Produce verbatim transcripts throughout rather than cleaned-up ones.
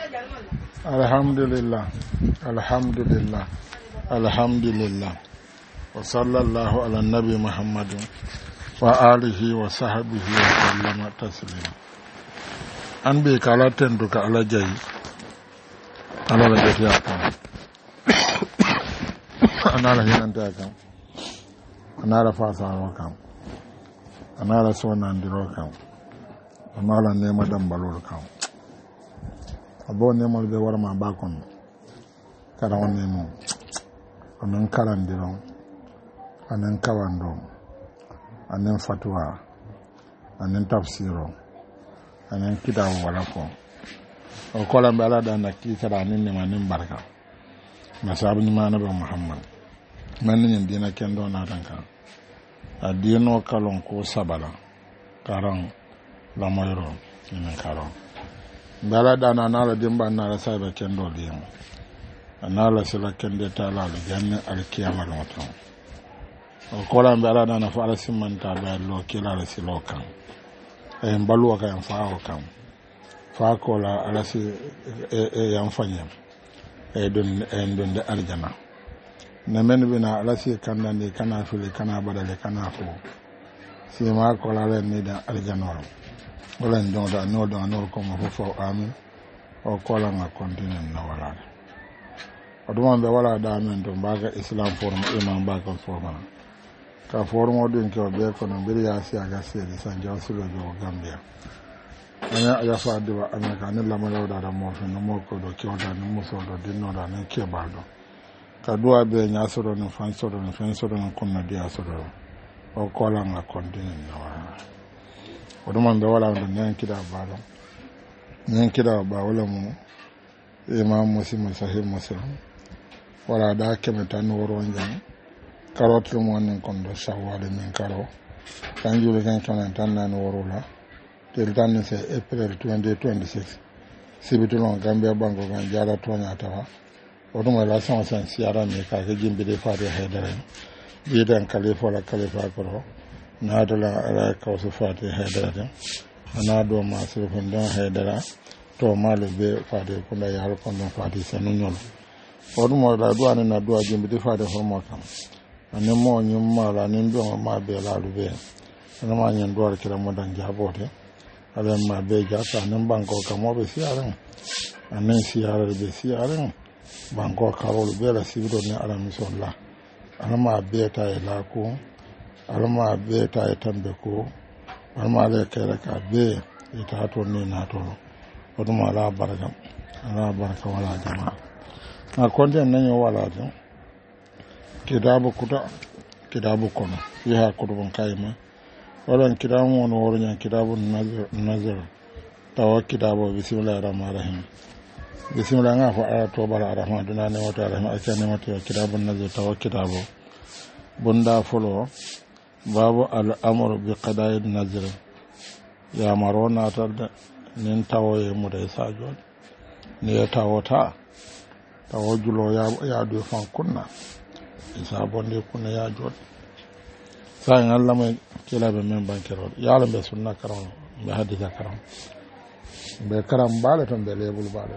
alhamdulillah alhamdulillah alhamdulillah wa sallallahu ala nabi muhammadin wa alihi wa sahbihi wa sallama taslima an be kala tendu ka ala jayi ala la jati akam anala hinanta akam anala fasaro kam anala sonandiro kam anala nema dambalol kam abo nemol be warma bakon kala on nemo onon kalandiro anen kawando anen fatwa anen tafsiro anen kitabu wala ko o kola be ala dan ki kada nin ne manin barka masabu ni manabe muhammad man ni dina kendo na tanka adino kalon ko sabala karan la moyro ni karon bala dana nala dimba nala saiba kendo limu anala sila kende tala le janne al kiyama lo to o kola mbala dana fa ala simanta ba lo kila la silo kan e mbalu ka en fa o kan fa kola ala si e e yan fanya e don e don de aljana na men bina ala si kanda ni kana fili kana badale kana ko si ma kola le ni da aljana wala ndonda no do no ko mo fo amin o kola ma continue na wala oduma be wala da men to baga islam forum imam baga forum ka forum odun ko be ko no biri ya si aga se di san jaw sulo jo gambia ana ya fa diwa amerika ne la mala da da mo fe no mo ko do ko da no mo so do dinno da ne ke baldo ka duwa be nya so do no fan so do no fan so do no kunna dia so do o kola ma continue na wala oduma be wala ndo nyen kida balo nyen kida ba wala mu imam muslim sahih muslim wala da keme tan woro njang karot mo nen kondo shawale min karo kan jule kan tan tan nan woro la tel tan se april twenty twenty-six sibitulon gambia bango gan jara tonya tawa oduma la son sen siara me ka ke jimbe de faade haydara bidan khalifa la khalifa ko na dala ala kawsu fati haydara ana do ma sirfin dan haydara to malu be fati kula ya har kon don fati sanu nyol odu mo da do ana do ajimbi de fati hormo kam ane mo nyum mala nin do ma be la lu be ana ma nyen do kira mo dan jabote ala ma be jata nan banko kam mo be siaran anen siara be siaran banko karol be la sibido ne ala misalla ana ma be ta la ko alma be ta tambe ko alma le kere ka be ita to ni na to oduma la baraka ala baraka wala jama na konde nan yo wala to kitabu kuta kitabu kono ya kutubun kaima wala kitabu wono wornya kitabu nazar nazar tawa kitabu bismillahir rahmanir rahim bismillah nga fa ayato bara rahman dunane wata rahman akane wata kitabu nazar tawa kitabu bunda folo babu al'amur bi qada'i nazr ya marona ta nin tawoye mu da sajo ne ya tawota tawojulo ya ya do fan kunna isa bonde kunna ya jod sai Allah mai kila be men bankero ya lambe sunna karam be hadisa karam be karam bale ton be lebul bale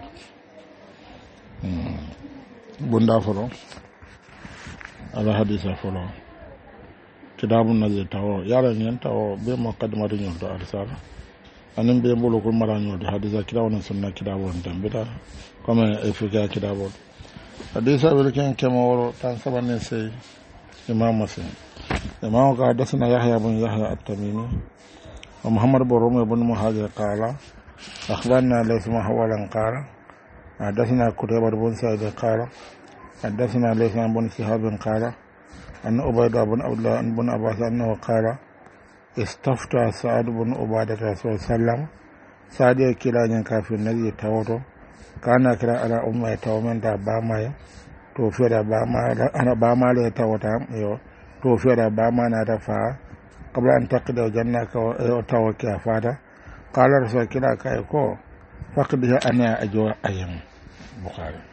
hmm bunda folo ala hadisa folo kitabu nazi tawo yara nyen tawo be muqaddimatu nyon to arsala anan be mbolo ko mara nyon to hadisa kitabu na sunna kitabu on tambita comme efika kitabu hadisa be ken kemo tan sabane sey imam muslim imam ka hadathana yahya ibn yahya at-tamimi wa muhammad ibn rum ibn muhajir qala akhbarna laysa hawalan qala hadathana kutayba ibn sa'id qala hadathana laysa ibn shihab qala أن عبيدة بن عبد الله بن عباس أنه قال استفتى سعد بن عبادة رسول الله صلى الله عليه وسلم سعد كلا ينكا في النبي توتو كان كلا على أمة تومن دا باما توفي دا باما أنا باما لي توتا يو توفي دا باما نادفا قبل أن تقضي جنة توكي فادا قال رسول كلا كايكو فقدها أنا أجوا أيام بخاري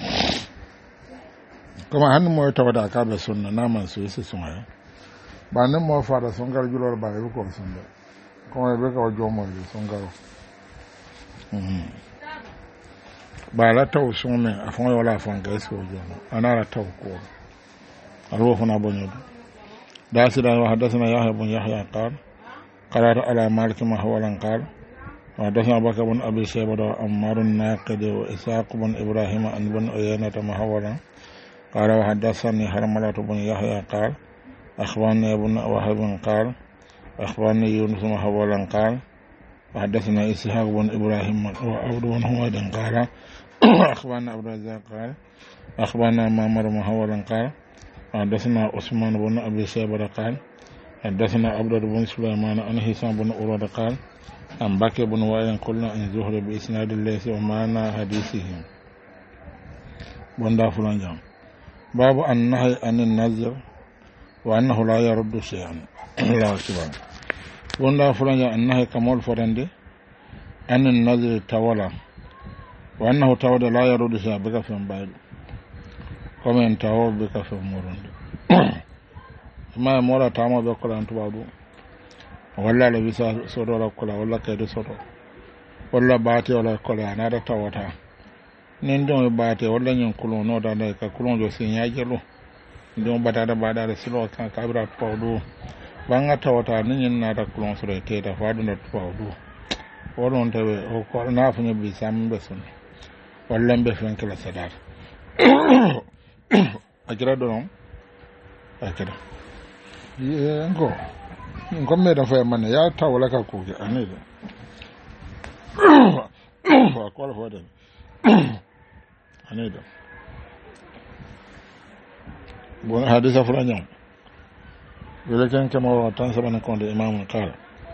kuma hannun mu ta wada ka be sunna naman su yisi sunaya ba nan mo fara sun gar julor ba yi ko sun da kuma be ka wajo mo sun garo bala taw sume afon wala fon ga so jono anara taw ko arwo fona bonyo dasida wa hadathana yahya ibn yahya qal qara'tu ala malik ma hawalan qal wa hadathana bakr ibn abi shayba wa ammar an-naqid wa ishaq ibn ibrahim an ibn uyayna ma hawalan qala wa hadathani harmalat ibn yahya qal akhbarani ibn wahab qal akhbarani yunus ma hawalan qal وحدثنا إسحاق بن إبراهيم وعبد بن حميد قال أخبرنا عبد الرزاق قال أخبرنا معمر بن حوال قال حدثنا عثمان بن أبي شيبة قال حدثنا عبد بن سليمان عن هشام بن عروة قال عن بكر بن وائل قلنا عن زهري بإسناد الليث ومعنى حديثهم بندا فلان جام باب النهي عن النذر وأنه لا يرد شيئا الله أكبر wanda fulanya annahi kamal farande annan nazir tawala wa annahu tawada la yarudu sa bika fam baydo comme en tawo bika fam moronde ma mora tamo be ko lan tubadu walla la bisa sodo la ko la walla kay do sodo walla baati walla ko la na da tawata nen don baati walla nyen kulo no da da ka kulo jo sinya jelo don bata da bada da silo kan kabra tawdu banga tawata nin na da kulon sura te da fadu na tuwadu wonon tawe o ko na funya bi sam be sun wallan be fen kala sadar akira don akira ye ngo ngo me da fa man ya tawala ka ko ane da ko ko fa da ane da bon hadisa fulanya ولكن كما تنسب أن يكون الإمام قال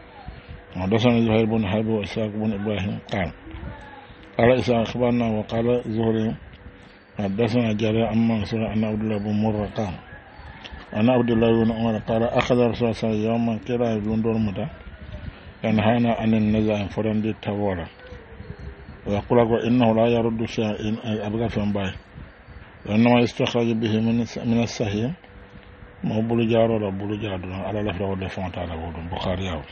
حدثنا زهير بن حرب وإسحاق بن إبراهيم قال قال إسحاق أخبرنا وقال زهري حدثنا جرير عن منصور أن عبد الله بن مرة قال أن عبد الله بن عمر قال أخذ رسول الله صلى الله عليه وسلم يوما كلا يبلون دور مدى ينهانا عن النزاع فرندي التورى ويقول إنه لا يرد شيئا أبقى في أنباء وإنما يستخرج به من الصحيح ما بولو جارو لا بولو جارو على لفظ ود فونت على ود البخاري او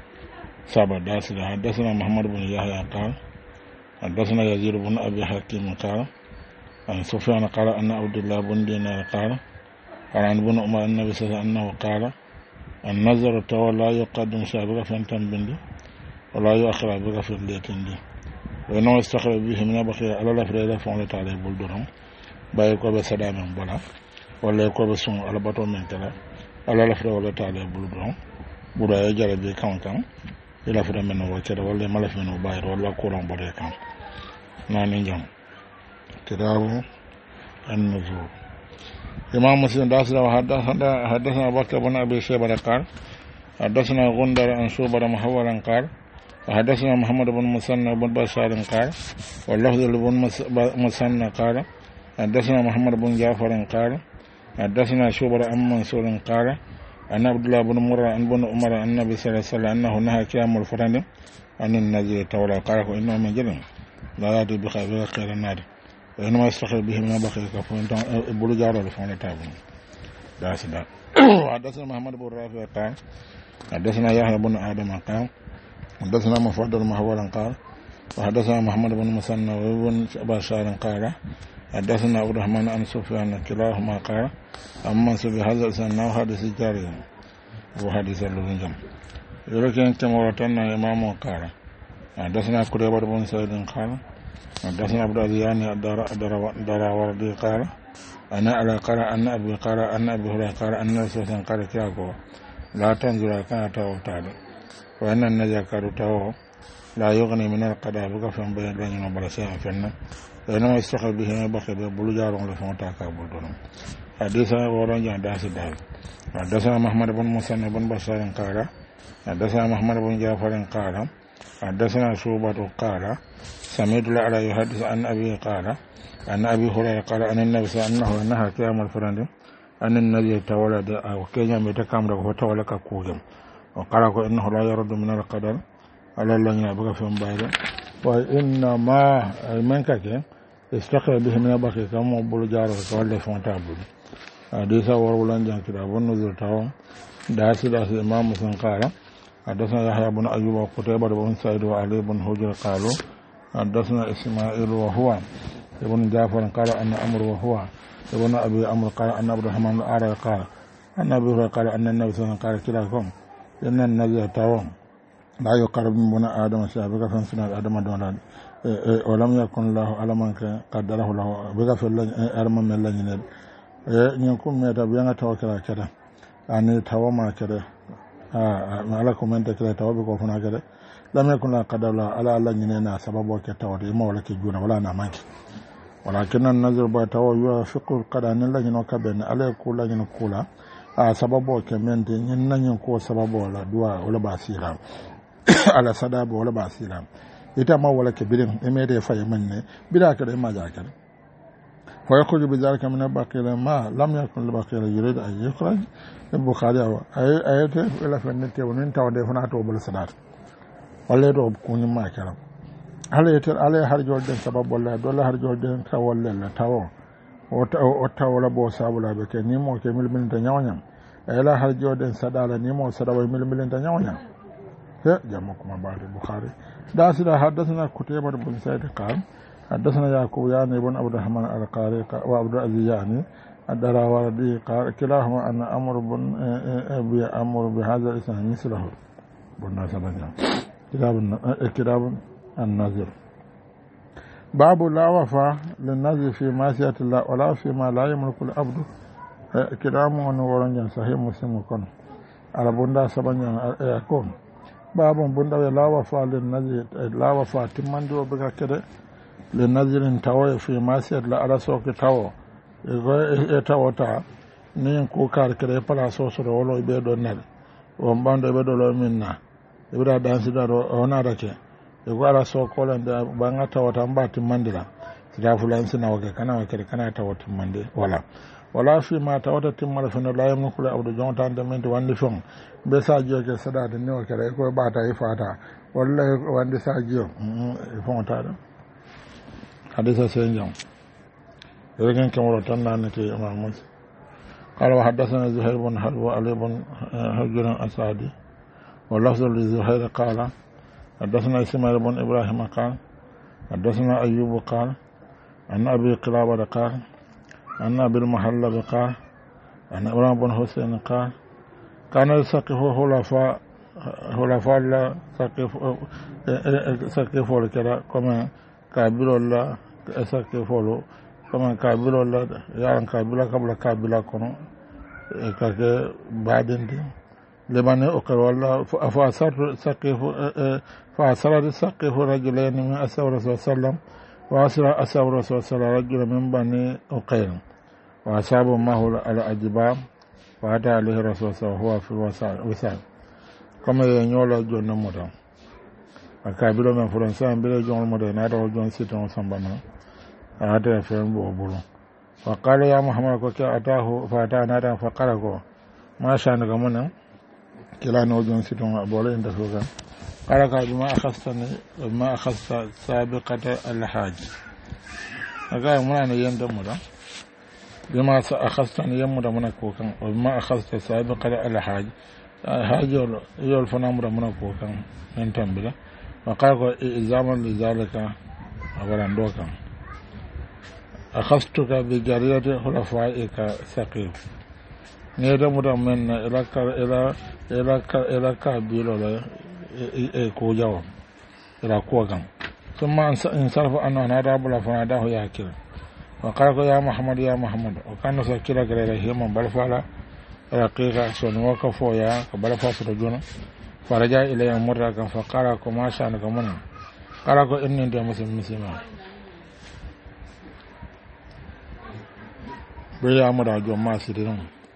سبع داس حدثنا محمد بن يحيى قال حدثنا يزيد بن ابي حكيم قال عن سفيان قال ان عبد الله بن دينار قال قال عن ابن عمر النبي صلى الله عليه وسلم قال النظر تولى يقدم شابك فانتم بندي ولا يؤخر بك في الليتندي وانه استخرج به من بقي على لفظ ود فونت على بولدرم بايكو بسدام بولا wala ko be son ala bato men tala ala la fra wala taale bulu don bura ya jara be kan kan ila fra men no wacce wala mala fe no bayro wala ko ron bode kan nani jam kitabu an-nuzul imam muslim dasra wa hadathana hadathana bakr ibn abi shayba qala hadathana gundar an shubara muhawwalan qala hadathana muhammad ibn musanna ibn bashar qala wallahu ibn musanna qala hadathana muhammad ibn ja'far qala حدثنا شوبر عن منصور قال أن عبد الله بن مرة عن بن عمر عن النبي صلى الله عليه وسلم أنه نهى كيام الفرن عن النذير تولى قال إنه من جرم لا يأتي بخير خير النار وإنما يستخرج به من بخير كفون بلو جارو لفون تابون داس دا حدثنا محمد بن رافع قال حدثنا يحيى بن آدم قال حدثنا مفضل محولا قال وحدثنا محمد بن مسنى وابن بشار قال حدثنا عبد الرحمن عن سفيان كلاهما قال أما سبي هذا الإنسان حديث جاري وحديث اللوزنجم يركن كما وطننا إمام قال حدثنا قريبة بن سعيد قال حدثنا عبد العزيز الدراوردي قال أنا على قال أن أبي قال أن أبي هريرة قال أن رسول الله قال كياكو لا تنظر كان تاو تالي وأن النجا كارو تاو لا يغني من القضاء بكفن بين بين وبرسين فينا وإنما يستخرج به من بخير بلو جارون لفون تاكا بلدون حديثنا ورنجا داس دال حدثنا محمد بن مسنى بن بشار قال حدثنا محمد بن جعفر قال حدثنا شعبة قال سمعت الأعلى يحدث عن أبي قال أن أبي هريرة قال أن النبي صلى الله عليه وسلم نهى كيام الفرند أن النبي تولد أو كيام يتكامل وتولى كوجم وقال إنه لا يرد من القدر على الله يبقى في مبايل وإنما منك استخرج به من بقي كما بلو جارو كوالي فونتابل حديثا ورولان جان كتاب النزول تاو داسي داسي إمام مسلم قال حدثنا يحيى بن أيوب وقتيبة بن سعيد وعلي بن حجر قالوا حدثنا إسماعيل وهو ابن جعفر قال أن أمر وهو ابن أبي أمر قال أن عبد الرحمن الأعرج قال أن أبي هريرة قال أن النبي صلى الله عليه وسلم قال كلاكم إن النبي توم لا يقرب من بني آدم شيئا بك فانسنا آدم دونان ولم يكن له على من قدره له بك في أرم من لجنة يكون ميتا بيانا توكلا كده أني توما كده ما لكم من تكلا توبك وفنا كده لم يكن له قدر الله على لجنة سبب وكتاوري ما ولا كجونا ولا نامك ولكن النظر باتوا يوافق القدر أن لجنة كبن على كل لجنة كولا سبب وكمنتي ينن كو سبب ولا دعاء ولا باسيرا على سداب ولا باسيرا ita ma wala ke birin emede faye manne bida ka da ma ja ka fa yakhruju bi zalika min al-baqil ma lam yakun al-baqil yurid an yukhraj al-bukhari ay ayate ila fa nete wonin tawde fana to bol sadat wala do kunni ma karam ala yeter ala har jolden sabab wala do la har jolden tawalla la tawo o tawla bo sabula be ke ni mo ke mil min ta nyawnyam ala har jolden sadala ni mo sadawa mil min ta nyawnyam he jamakum ba al-bukhari داسنا حدثنا كتيبة بن سعيد قال حدثنا يعقوب يعني بن عبد الرحمن القاري وعبد العزيز يعني الدراوردي قال كلاهما أن أمر بن أبي أمر بهذا الإسلام مثله بن سبعين كتاب كتاب النذر باب لا وفاء للنذر في معصية الله ولا فيما لا يملك العبد كلام ونورن صحيح مسلم كن على بن سبعين يكون babon bunda we lawa fa le nazir lawa fa timandi o bega kede le nazirin tawo fi masiyat la ala so ke tawo e go e tawota ni ko kar kede pala so so do lo be do nal o mbando be do lo minna e bida dansi da do ona rake e go ala so ko le da banga tawota mbati mandira sida fulan sina wage kana wa kede kana tawota mande wala wala fi ma tawata timmala fene la yamnu kula abdu jontan de mente wandi fon be sadio ke sadade ne o kere ko bata e fata walla wandi sadio e fon ta hadisa senjam regen kamro tan nanete imam mus qala wa hadathana zuhair bin harb wa ali bin hujr asadi wa lafzu li zuhair qala hadathana ismail bin ibrahim qala hadathana ayyub qala an abi qilaba qala أن أبي المحلب قال أن إبراهيم بن حسين قال كان يسقف خلفاء خلفاء الله سقف سقف كذا كما كابيل الله سقف كما كابيل الله يعني كابيل قبل كابيل كنو كك بعدين لمن أكل والله فأصر سقف فأصر سقف رجلين من أسوار رسول الله صلى الله عليه وسلم وأسر أسوار رسول الله صلى الله عليه وسلم رجل من بني أقيل وأصاب معه على أجبام وأتى عليه الرسول صلى الله عليه وسلم وهو في الوسائل كما ينولى جون مدام أكابيل من فرنسا بلا جون مدام هذا جون سيتون سامبنا هذا فهم بوبولو وقال يا محمد كوكي أتاه فأتانا هذا فقال ما شأنك منا كلا نوجون سيتون أبولي إنت سوكا قال بما أخذتني ما أخذت سابقة الحاج أقول منا نيندم مدام بما أخذتني يمر منك وكان وما أخذت سابقا على حاج حاج يول فنامر منك وكان ننتم بلا وقال إزاما لذلك أولا دوكا أخذتك بجرية خلفائك ثقيف نيدا مدى من إلى إلى إلى إلى كابيل ولا كوجاو إلى كوغان ثم انصرف أنه نادى بلا فناداه يأكل وقال يا محمد يا محمد وكان سكيلا غير هيما بلفالا رقيقا سن وقفوا يا بلفا سرجون فرجع الى مرة فقال ما شانك من قال اني انت مسلم مسلم بيا مدا جو ما سيدنا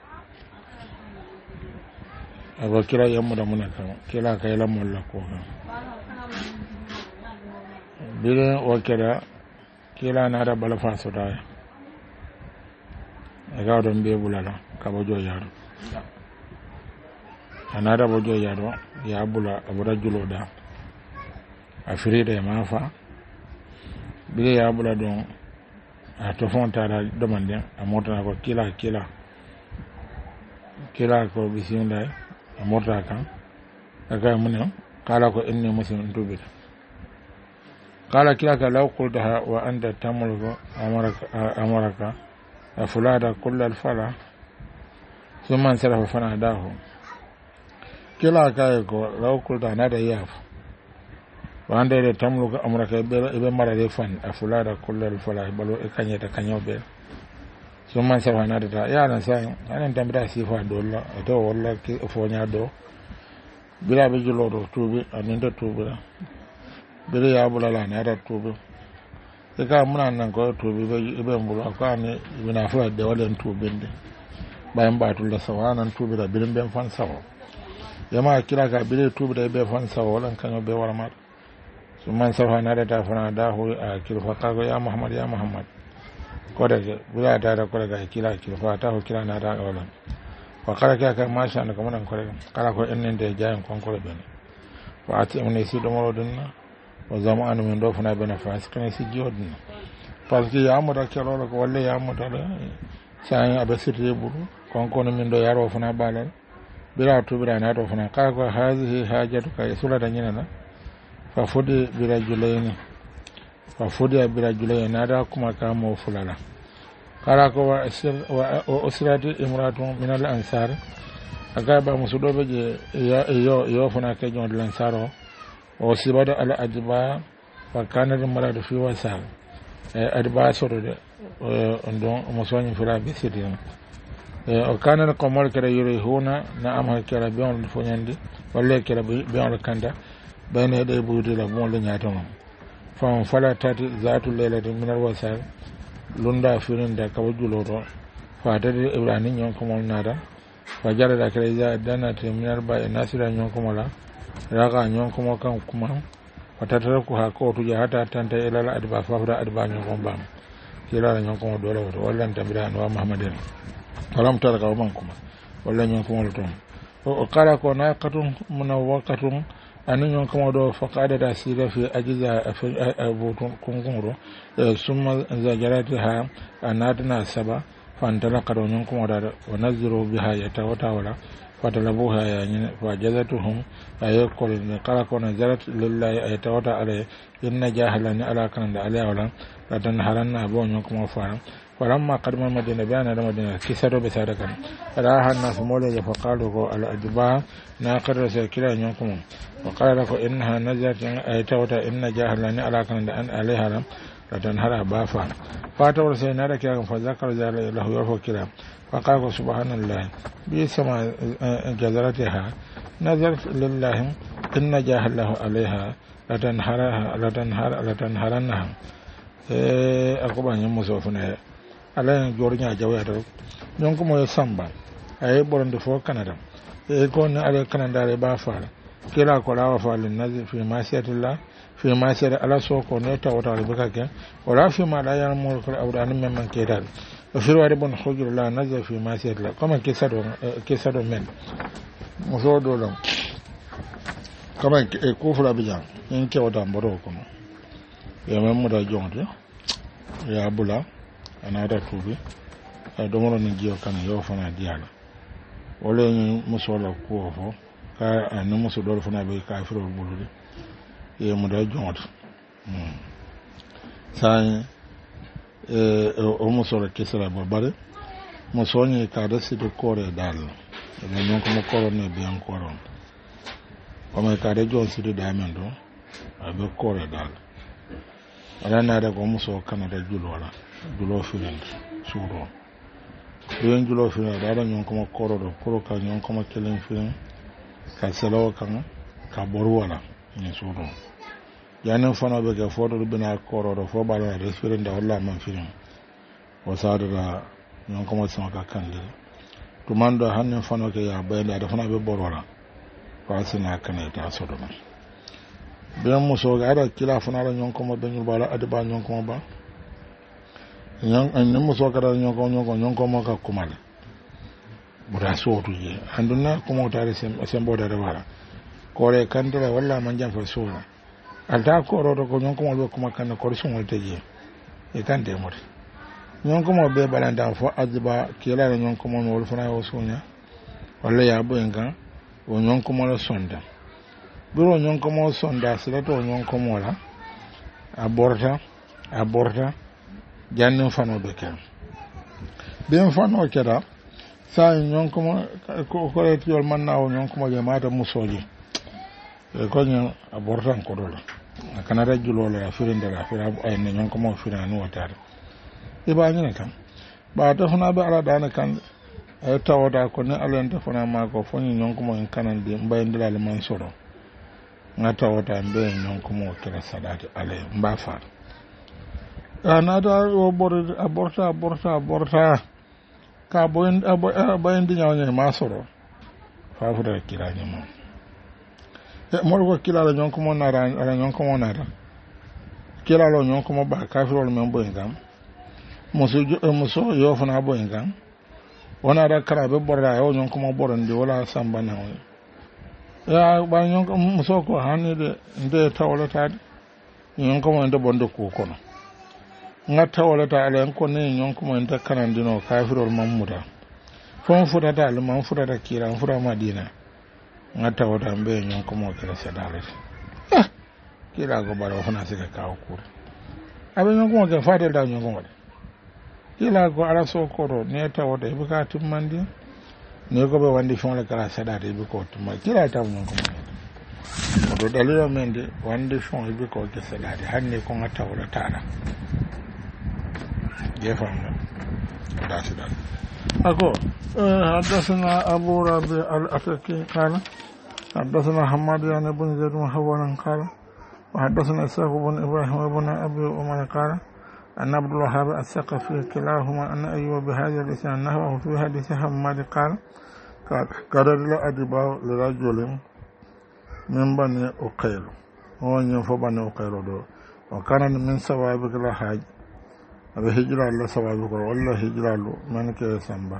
ابو كلا يمدا منك كلا كيلا مولا كو بيا وكلا kila na da bala faso da ga don be bulala ka bojo yaro ana da bojo yaro ya bula abura julo da afrida ma fa bile ya bula don a to fonta da demande a mota ko kila kila kila ko bisinda a mota kan aga mun kala ko inni muslim tubita kala kila ka law qultaha wa anta tamulku amaraka amaraka afulada kullal fala summa sarafa fana dahu kila ka ko law qulta nada yaf wa anta de tamulku amaraka be mara de fan afulada kullal fala balo e kanyeta kanyobe summa sarafa nada ta ya na sai anan tambita sifa dolla to walla ki fonya do bila be julodo tubi aninda tubira bere ya bulala na da tubi e ka muna nan ko tubi be ibe mbulu ka ne bina fa de walen tubin de bayan ba tulla sawanan tubi da birin ben fan sawo yama kira ka bire tubi da be fan sawo lan kan be warma su man sawa na da ta fana da ho a kirfa ka ya muhammad ya muhammad ko da bila da da ko da kira kirfa ta ho kira na da walan wa kala ka ka masha na kuma nan ko kala ko ennen de jayan kon ko be wa ati mun si do mo dunna o zamanu min do fana bena fas kana si jodna parce que ya moda kelo ko walle ya moda da sai abe sirre buru kon kon min do yaro fana balal bira to bira na do fana ka ko hazihi hajatu ka sura da nyina na fa fodi bira julaini fa fodi bira julaini na da kuma ka mo fulala kala ko wa wa usrati imratun min al ansar aga ba musudo be je yo yo fana ke jon al ansaro o sibada ala adba wa kana maradu fi wasa adba soro de on mo soñi fura be sidin o kana ko mol kala yuri huna na am kala be on fo nyandi walla kala be on kanda bayne de buudi la bon le nyaato non fa fala tati zatu laylati min al wasa lunda firin da ka wujulo to fa tati ibrahim nyon ko mol nada fa jara da kala za dana te min al ba nasira nyon ko mola raga nyon kuma kan kuma watatar ku ha ko tuje hata tanta ila adba fafra adba nyon ko bam kila nyon ko dole wato wallan tambira no muhammadin salam taraka man kuma wallan nyon ko ton o kala ko na katun munawwaqatun anin nyon ko do faqada da sira fi ajiza abutun kunguro summa zajarati ha anadna saba fantala kado nyon ko da wa naziru biha yatawata wala fatalabuha yani fajazatuhum ayakul ni kala kona zarat lillahi ayatawata alay inna jahalan ala kan da alay wala ladan haranna bonyo kuma fara faramma qadma madina bayana da madina kisado be sadakan raha na fumole ya faqalu ko al adba na qadra sa kila nyon kuma wa qala ko inna nazat ayatawata inna jahalan ala kan da an alay haram ladan hara ba fa fatawar sai na da kiran fa zakar zalai lahu yarfa kila فقال سبحان الله بسما جزرتها نظرت لله إن جاه الله عليها لتنهرها لتنهر لتنهرنها أقبل يومسوفنا على جورنا جواد يومكم يسمى أي بورن دفوع كندا يكون على كندا لبافر كلا كلا وفعل النزل في معصية الله في معصية الله سوق نيتا وتعالى بكاك ولا في ما لا يعلم الأولاد ممن كيدال وفي بن حجر لا نزل في معصية الله كما كسر كسر من مسود ولا كما كوفلا بيجان إن كودا بروكم يا ممدا جونت يا بولا أنا هذا توبي دومرو نجيو كان يوفنا ديالا ولا مسولا كوفو ka anu musu dol fana be kafiro buludi e mo da jont hmm sai e o muso la kesala babare mo soni ka da sido kore dal e non ko mo koro ne be ancora o me ka da jon sido diamond a be kore dal ala na da ko muso kana da julola julo filen suro den julo filen da da non ko mo koro do koro ka non ko mo kelen filen ka selo kan ka boru wala ni suro yanin fana be ga fodo bina kororo fo bala da firin da wallahi man firin wasada da non kuma son ka kande to man do hanin fana ke ya bayda da fana be borora fa sina kana ta sodo man ben muso ga da kila fana da non kuma be bala adba non kuma ba yan an muso ka da non kuma non kuma ka kuma bura sotu je anduna kuma tare sem sembo da wala kore kandira walla man jam fa sura alta koro do ko nyonko mo kuma kan ko sun wolte je e kan de mo nyonko mo be balanda fo azba kila la nyonko mo wol fana o sunya walla ya bo enga o nyonko mo la sonda biro nyonko mo sonda sila to nyonko mo la aborta aborta jannin fano be ken ben fano keda sa nyon ko ko ko retiyol mannawo nyon ko je mata musoji e ko nyon aborta ko do la kana rajulo la firinde la fira ay ne nyon ko mo fira no tar e ba nyina kam ba ta fana be ala dana kan e tawada ko ne alenta fana ma ko foni nyon ko mo en kanande mbayndila le man soro ngata wata mbe nyon ko mo kira sadati ale mba fa anata o bor aborta aborta aborta ka boyen boyen di nyaw ma soro fa fuda kira ni mo e mo ko kila la nyon ko mo na ra ala nyon ko mo na ra kila lo nyon ko mo ba ka fi lo men boyen gam muso muso yo fana boyen gam wona da kara be borra yo nyon ko mo boron di wala samba na ya ba nyon ko muso ko hanide nde tawla taade nyon ko mo nde bondo ko kono ngata wala ta ala ko ne nyon ko mo nde kanandino kafirol mamuda fon futa ta al man futa ta kira futa madina ngata wata mbe nyon ko mo kira sadale ah kira go baro hona sika ka ko abe nyon ko mo ke fatel da nyon ko mo kila go ala so ko ro ne ta wata be ka tummandi ne ko be wandi fon la kala sadate be ko tumma kila ta nyon ko mo do dalilo mende wandi fon be ko ke sadate hanne ko ngata wala tara جيفهم داسدان أكو حدثنا أبو ربيع الأتكي قال حدثنا حماد يعني بن زيد محولا قال وحدثنا إسحاق بن إبراهيم بن أبي عمر قال أن عبد الوهاب الثقفي كلاهما أن أيوب بهذا اللسان نحوه في حديث حماد قال قال لا أدباء لرجل من بني أقيل هو ينفو بني أقيل وكان من سوابق الحاج abe hijira Allah sababu ko walla hijira lo man ke samba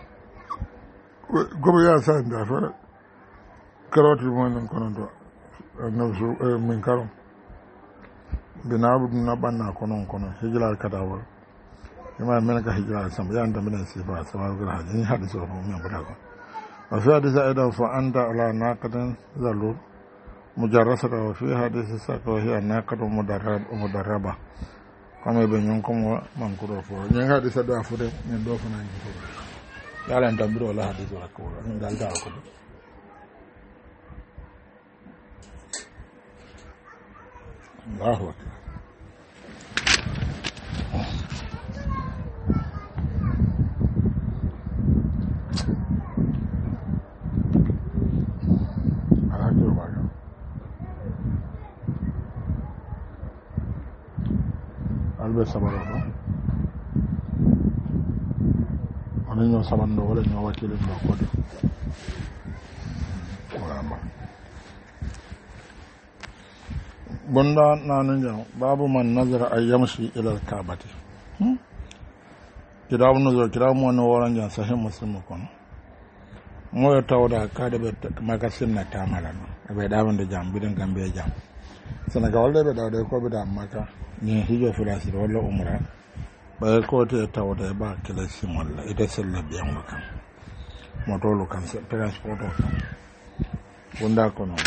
gobe ya sa nda fa karoti mo non kono do no so min karo binabu na banna kono kono hijira kada wal ima men ka hijira samba ya nda men sifa sababu ko haji ni hadiso mo mi abada ko wa fi hadisa aidan fa anta ala naqadan zalu mujarrasata wa fi hadisi saka wa hiya naqadu mudarrab mudarraba kama be nyon ko mo man ko do fo nyen hadi sa do afude nyen do fo nan ko yalla ndam biro la hadi do ko nyen dal da ko Allahu akbar albe sabaro no on ñoo sabando wala ñoo wakile do ko do wala ma bonda nanu ñaw babu man nazara ay yamshi ila al-kaabati hmm kitabu nazar kitabu mo no wala ñan sahih muslim ko mo yo tawda ka de be magasin na tamala no be dawande jam bidan gambe jam Senegal de be dawde ko be dam maka ni hijo filasi wala umra ba ko te tawda ba kala simol la ite sella biyan makam moto lo kan se transport ko bunda ko non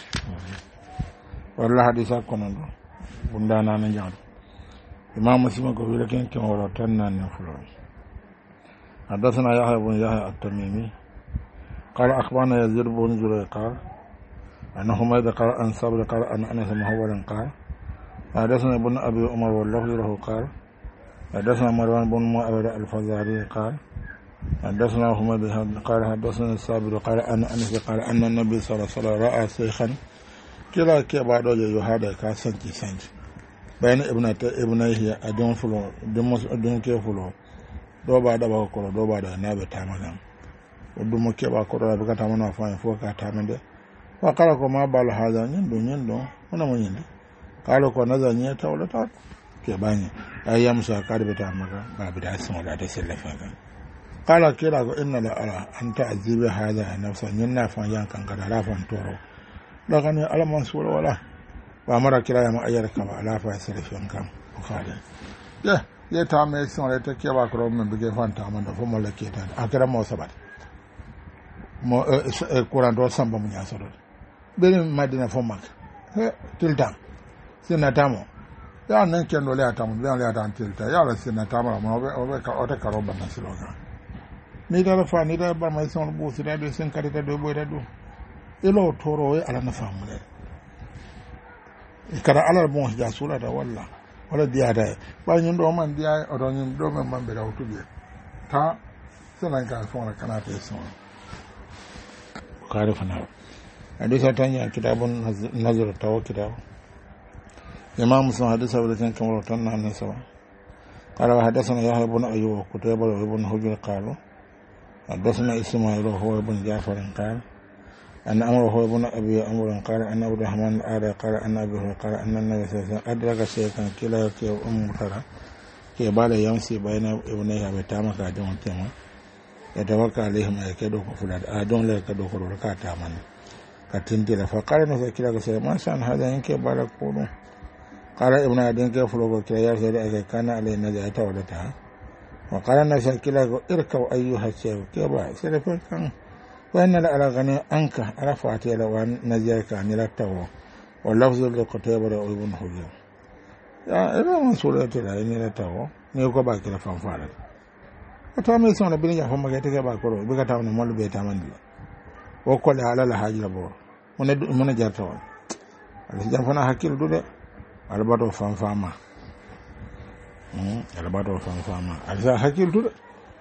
wala hadisa ko non bunda na na jaw imam muslim ko wala ken ken wala tan nan na fulo hadathana yahya ibn yahya at-tamimi qala akhbarana yazid ibn zurayq qala annahu ma qala an sabr qala an anas muhawwalan qala حدثنا ابن أبي عمر واللفظ له قال حدثنا مروان بن معاوية الفزاري قال حدثنا حميد قال حدثنا الصابر قال أن أنس قال أن النبي صلى الله عليه وسلم رأى شيخا كلا كبار يهادا كاسنتي سنت بين ابنة ابنيه أدون فلو دمس أدون كيفلو دو بعد أبغى كلو دو بعد نابي تامنا ودم كيبا كلو أبغى تامنا فاين فوق تامنا وقال كما بال هذا يندو يندو أنا من يندو قالوا كنا زانية تولى تات كباني أيام ساكار بتاعمك ما بدأ اسمه لا تسلفك قال كلا إن لا أرى أن تعذب هذا نفسا ينا فان كان قد رافع تورو لكن على منصور ولا وأمر كلا يوم أيرك ما لا فاسلف ينكم وخالد يا يا تامي اسمه لا تكيبا كروم من بيجي فان تامن فما لكيتان أكرم مو سبات مو كوران دو سامبا من ياسر بين مدينة فمك تلتام sina tamo ya nan ken do le atam be le atam tilta ya la sinna tamara mo be o be ka o te karo banna siloga ni da fa ni da ba mai son bu sida do sen karita do boy da do ilo toro e ala na famule e kada ala bon ja sura da walla wala dia da ba nyun do man dia o do nyun do man be da utube ta sanan ka fon kana te son kare fana hadisa tanya kitabun nazar taw kitab imam muslim hadisa wala kan kamar tan nan sawa qala hadathana yahya ibn ayyub kutayba ibn hujr qalu hadathana isma'il huwa ibn ja'far qala أن أمره هو ابن أبي أمر قال أن أبو الرحمن الآلي قال أن أبيه قال أن النبي صلى الله عليه وسلم أدرك شيئا كلا كي أم ترى كي بعد يمسي بين ابنيها بتامك أدون تيما يتوقع عليهم يكيدوا فلاد أدون لا يكيدوا فلاد كاتامان كتنتلا فقال نفسه كلا كسير ما شأن هذا إنك بعد كونوا قال ابن أدين كيف فلوك كلا يرسل أكي كان عليه نزعة ولدها وقال نفسه كلا اركوا أيها الشيخ كي بعد سلفين كان وأن على غني أنك رفعت إلى وأن نزلك عن التو واللفظ القتيبة ابن حجر يا إذا من سورة لا إن التو نيوكو باكي لفنفارك وتامي سونا بني جافو مكتك باكورو بكتاو نمول بيتامان دي وقال على الحاج لبو من جارتو الحجر فنا حكيل دودة الباتو فنفاما الباتو فنفاما الحجر حكيل دودة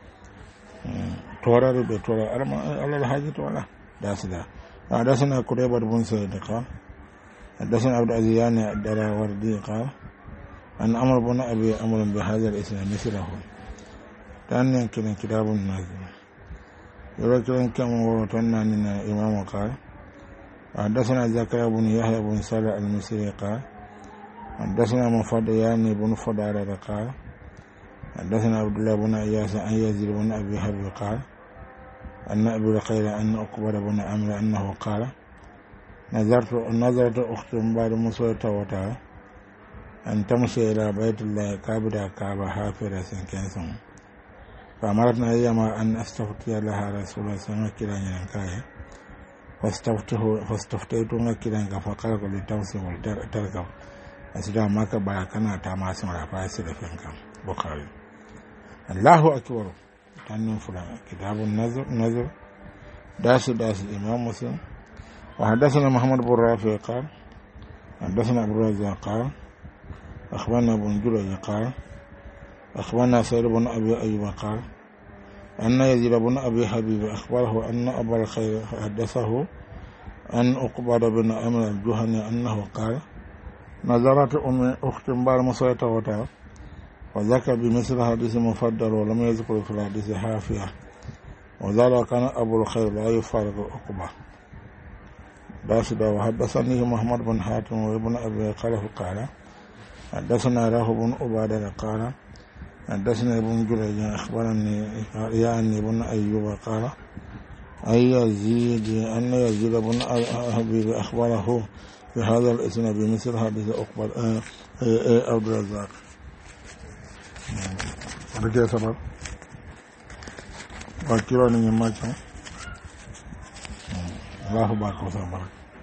tora be tora alal haji to wala dasida dasana kureba bun sayyid qal dasana abd aziyani dara wardi qal an amr bun abi amr bi hadha al-islam mithlahu tan kin kitabun nazim yoro kin kam woro tanna ni imam qal dasana zakariya bun yahya bun sala al-misri qal dasana mufadiyani bun fadara qal حدثنا عبد الله بن اياس عن يزيد بن ابي حبيب قال ان ابي الخير ان اقبل بن عمرو انه قال نظرت نظرت اخت بعد مسوره وتا ان تمشي الى بيت الله كابدا كعبه حافره سنكنسون فامرتنا ايما ان استفتي لها رسول الله صلى الله عليه وسلم فاستفته فاستفتيت كيران فقال لتمسي والتركه اسدا ما كبا كنا تاماسن رافاسي دفنكم بخاري الله أكبر تنين فلان كتاب النذر نذر داس داس الإمام مسلم وحدثنا محمد بن رافع قال حدثنا أبو الرزاق قال أخبرنا ابن جريج قال أخبرنا سعيد بن أبي أيوب قال أن يزيد بن أبي حبيب أخبره أن أبا الخير حدثه أن أقبض بن أمر الجهني أنه قال نظرت أم أخت بار مصيرة وتعالى وذكر بمثل حديث مفضل ولم يذكر في الحديث حافية وذلك كان أبو الخير لا يفارق عقبة باسدا وحدثني محمد بن حاتم وابن أبي خلف قال حدثنا راه بن عبادة قال حدثنا ابن جريج أخبرني يعني بن أيوب قال أي يزيد أن يزيد بن حبيب أخبره في هذا الاسم بمثل حديث عقبة عبد الرزاق rike sabar ba kira ni yamma can Allah ba ko sabar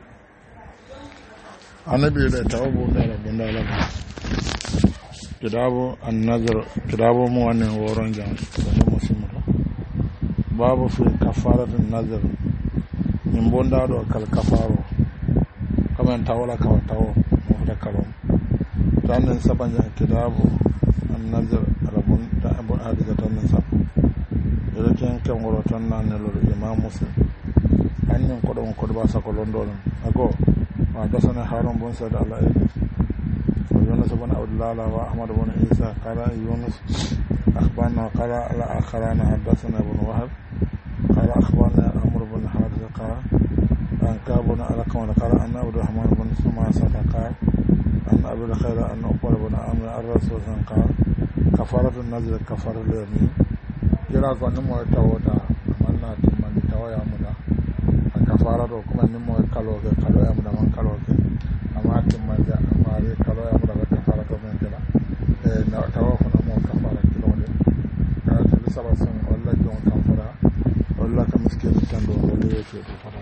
annabi da tawabu da rabon da Allah kidabo an-nazar kidabo mu wannan woron jan da muslimu babu fi kafaratun nazar in bonda do kal kafaro kaman tawala ka tawo mu da kalon dan sabanya kidabo النظر ربون أبو حادثة النساء لكن كم ورطنا نلور الإمام مسلم أن ينقضوا قدبا سكولون دولن أقول وحدثنا هارون بن سعد على إبن ويونس بن عبد الله وأحمد بن عيسى قال يونس أخبرنا قال على آخران حدثنا بن وهب قال أخبرنا عمرو بن حارث قال أن كابنا على كون قال أن عبد الرحمن بن سماسة قال أن أبي الخير أن أقبل بن عمرو الرسول قال كفارة النذر كفارة اليمين يرى كون مو تاوتا من من تاويا مدا كفارة كما نمو كالو كالو يا مدا من كالو أما تمن جاء ما ري كالو يا مدا كفارة من كلا نا تاوفنا مو كفارة كيلو دي كانت لسبب سن ولا جون كفارة ولا كمسكين كاندو ولا يجي كفارة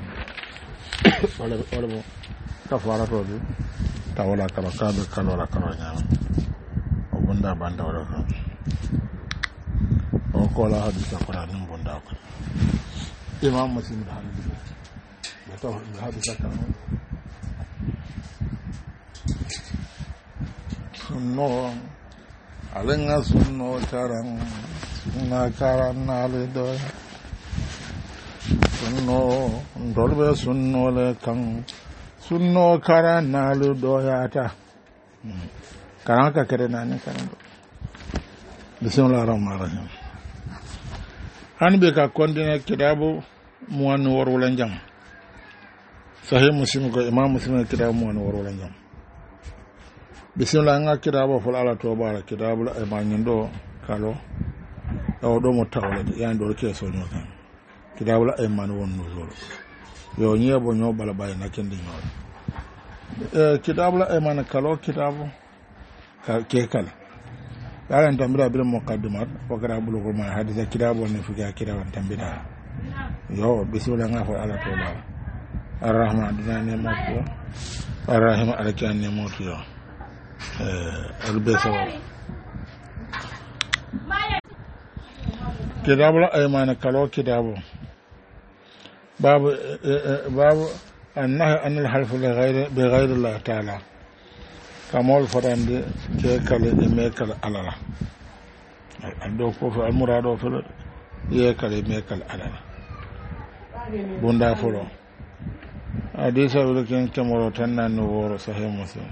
ولا ولا كفارة دي تاولا كالو كالو كالو لا كالو bunda banda wala ko o ko la hadisa ko na nim bunda ko imam muslim da hadisa da to hadisa kan sunno alenga sunno taran sunna karan nale do sunno dolbe sunno le kan sunno karan nale do yata karan ka kere nani karan do bismillahir rahmanir rahim han be ka kondina kitabu muwan worwala jam sahih muslim ko imam muslim kitabu muwan worwala jam bismillah nga kitabu ful ala to bara kitabu ay manin do kalo o do mo tawle yan do ke so nyoka kitabu ay man won no zoro yo nyebo nyo bala bay na kendi nyo eh kitabu ay man kalo kitabu ka ke kala yaran tambira bil muqaddimat wa gara bulugul ma hadisa kitabu ne fuka kitabu tambira yo bismillah nga ful ala to bara arrahman dinane mo ko arrahim alkan ne mo to yo البيت كتاب الأيمان كلو كتاب باب باب النهي عن الحلف بغير بغير الله تعالى كمول فرند كيكل ميكل على الله ando ko fa almurado fa yekale mekal alala bunda folo hadisa wala ken kamoro tannan no woro sahih muslim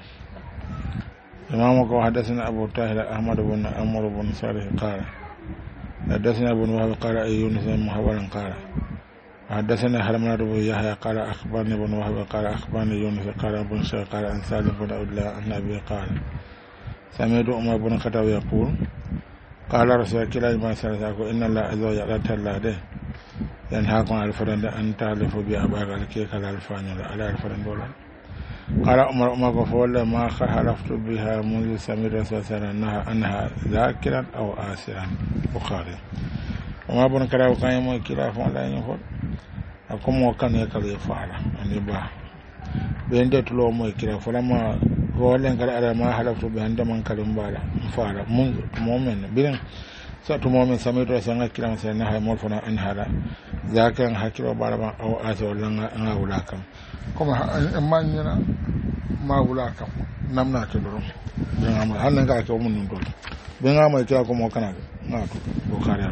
إمامك وحدثنا أبو طاهر أحمد بن عمرو بن صالح قال حدثنا ابن وهب قال أي يونس محورا قال حدثنا حرمنا بن يحيى قال أخبرني ابن وهب قال أخبرني يونس قال ابن شيخ قال أن سالم بن عبد الله عن أبي قال سمعت عمر بن الخطاب يقول قال رسول الله ما سألتكم إن الله عز وجل تعالى ينهاكم عن الفرد أن تعرفوا بأباك الكيك على الفاني على الفرد ولا قال عمر عمر فوالله ما خلفت بها منذ سمير رسول الله أنها أنها ذاكرا أو آسرا بخاري وما بن كراو كان يمو كلا فلا ينفر أكم وكان يكل يفعل أن يباه بين دتلو مو كلا فلما فوالله كلا على ما خلفت بها عندما كلم بالا فعل منذ مؤمن بين سأت مؤمن سمير رسول الله كلا مثلا أنها مولفنا أنها ذاكرا حكيم بالا أو آسر لنا أنها ولاكم kuma manyina ma wula kan namna ke duro dan amma halin ka ke mun dole ben ga mai kira kuma kana na to bukari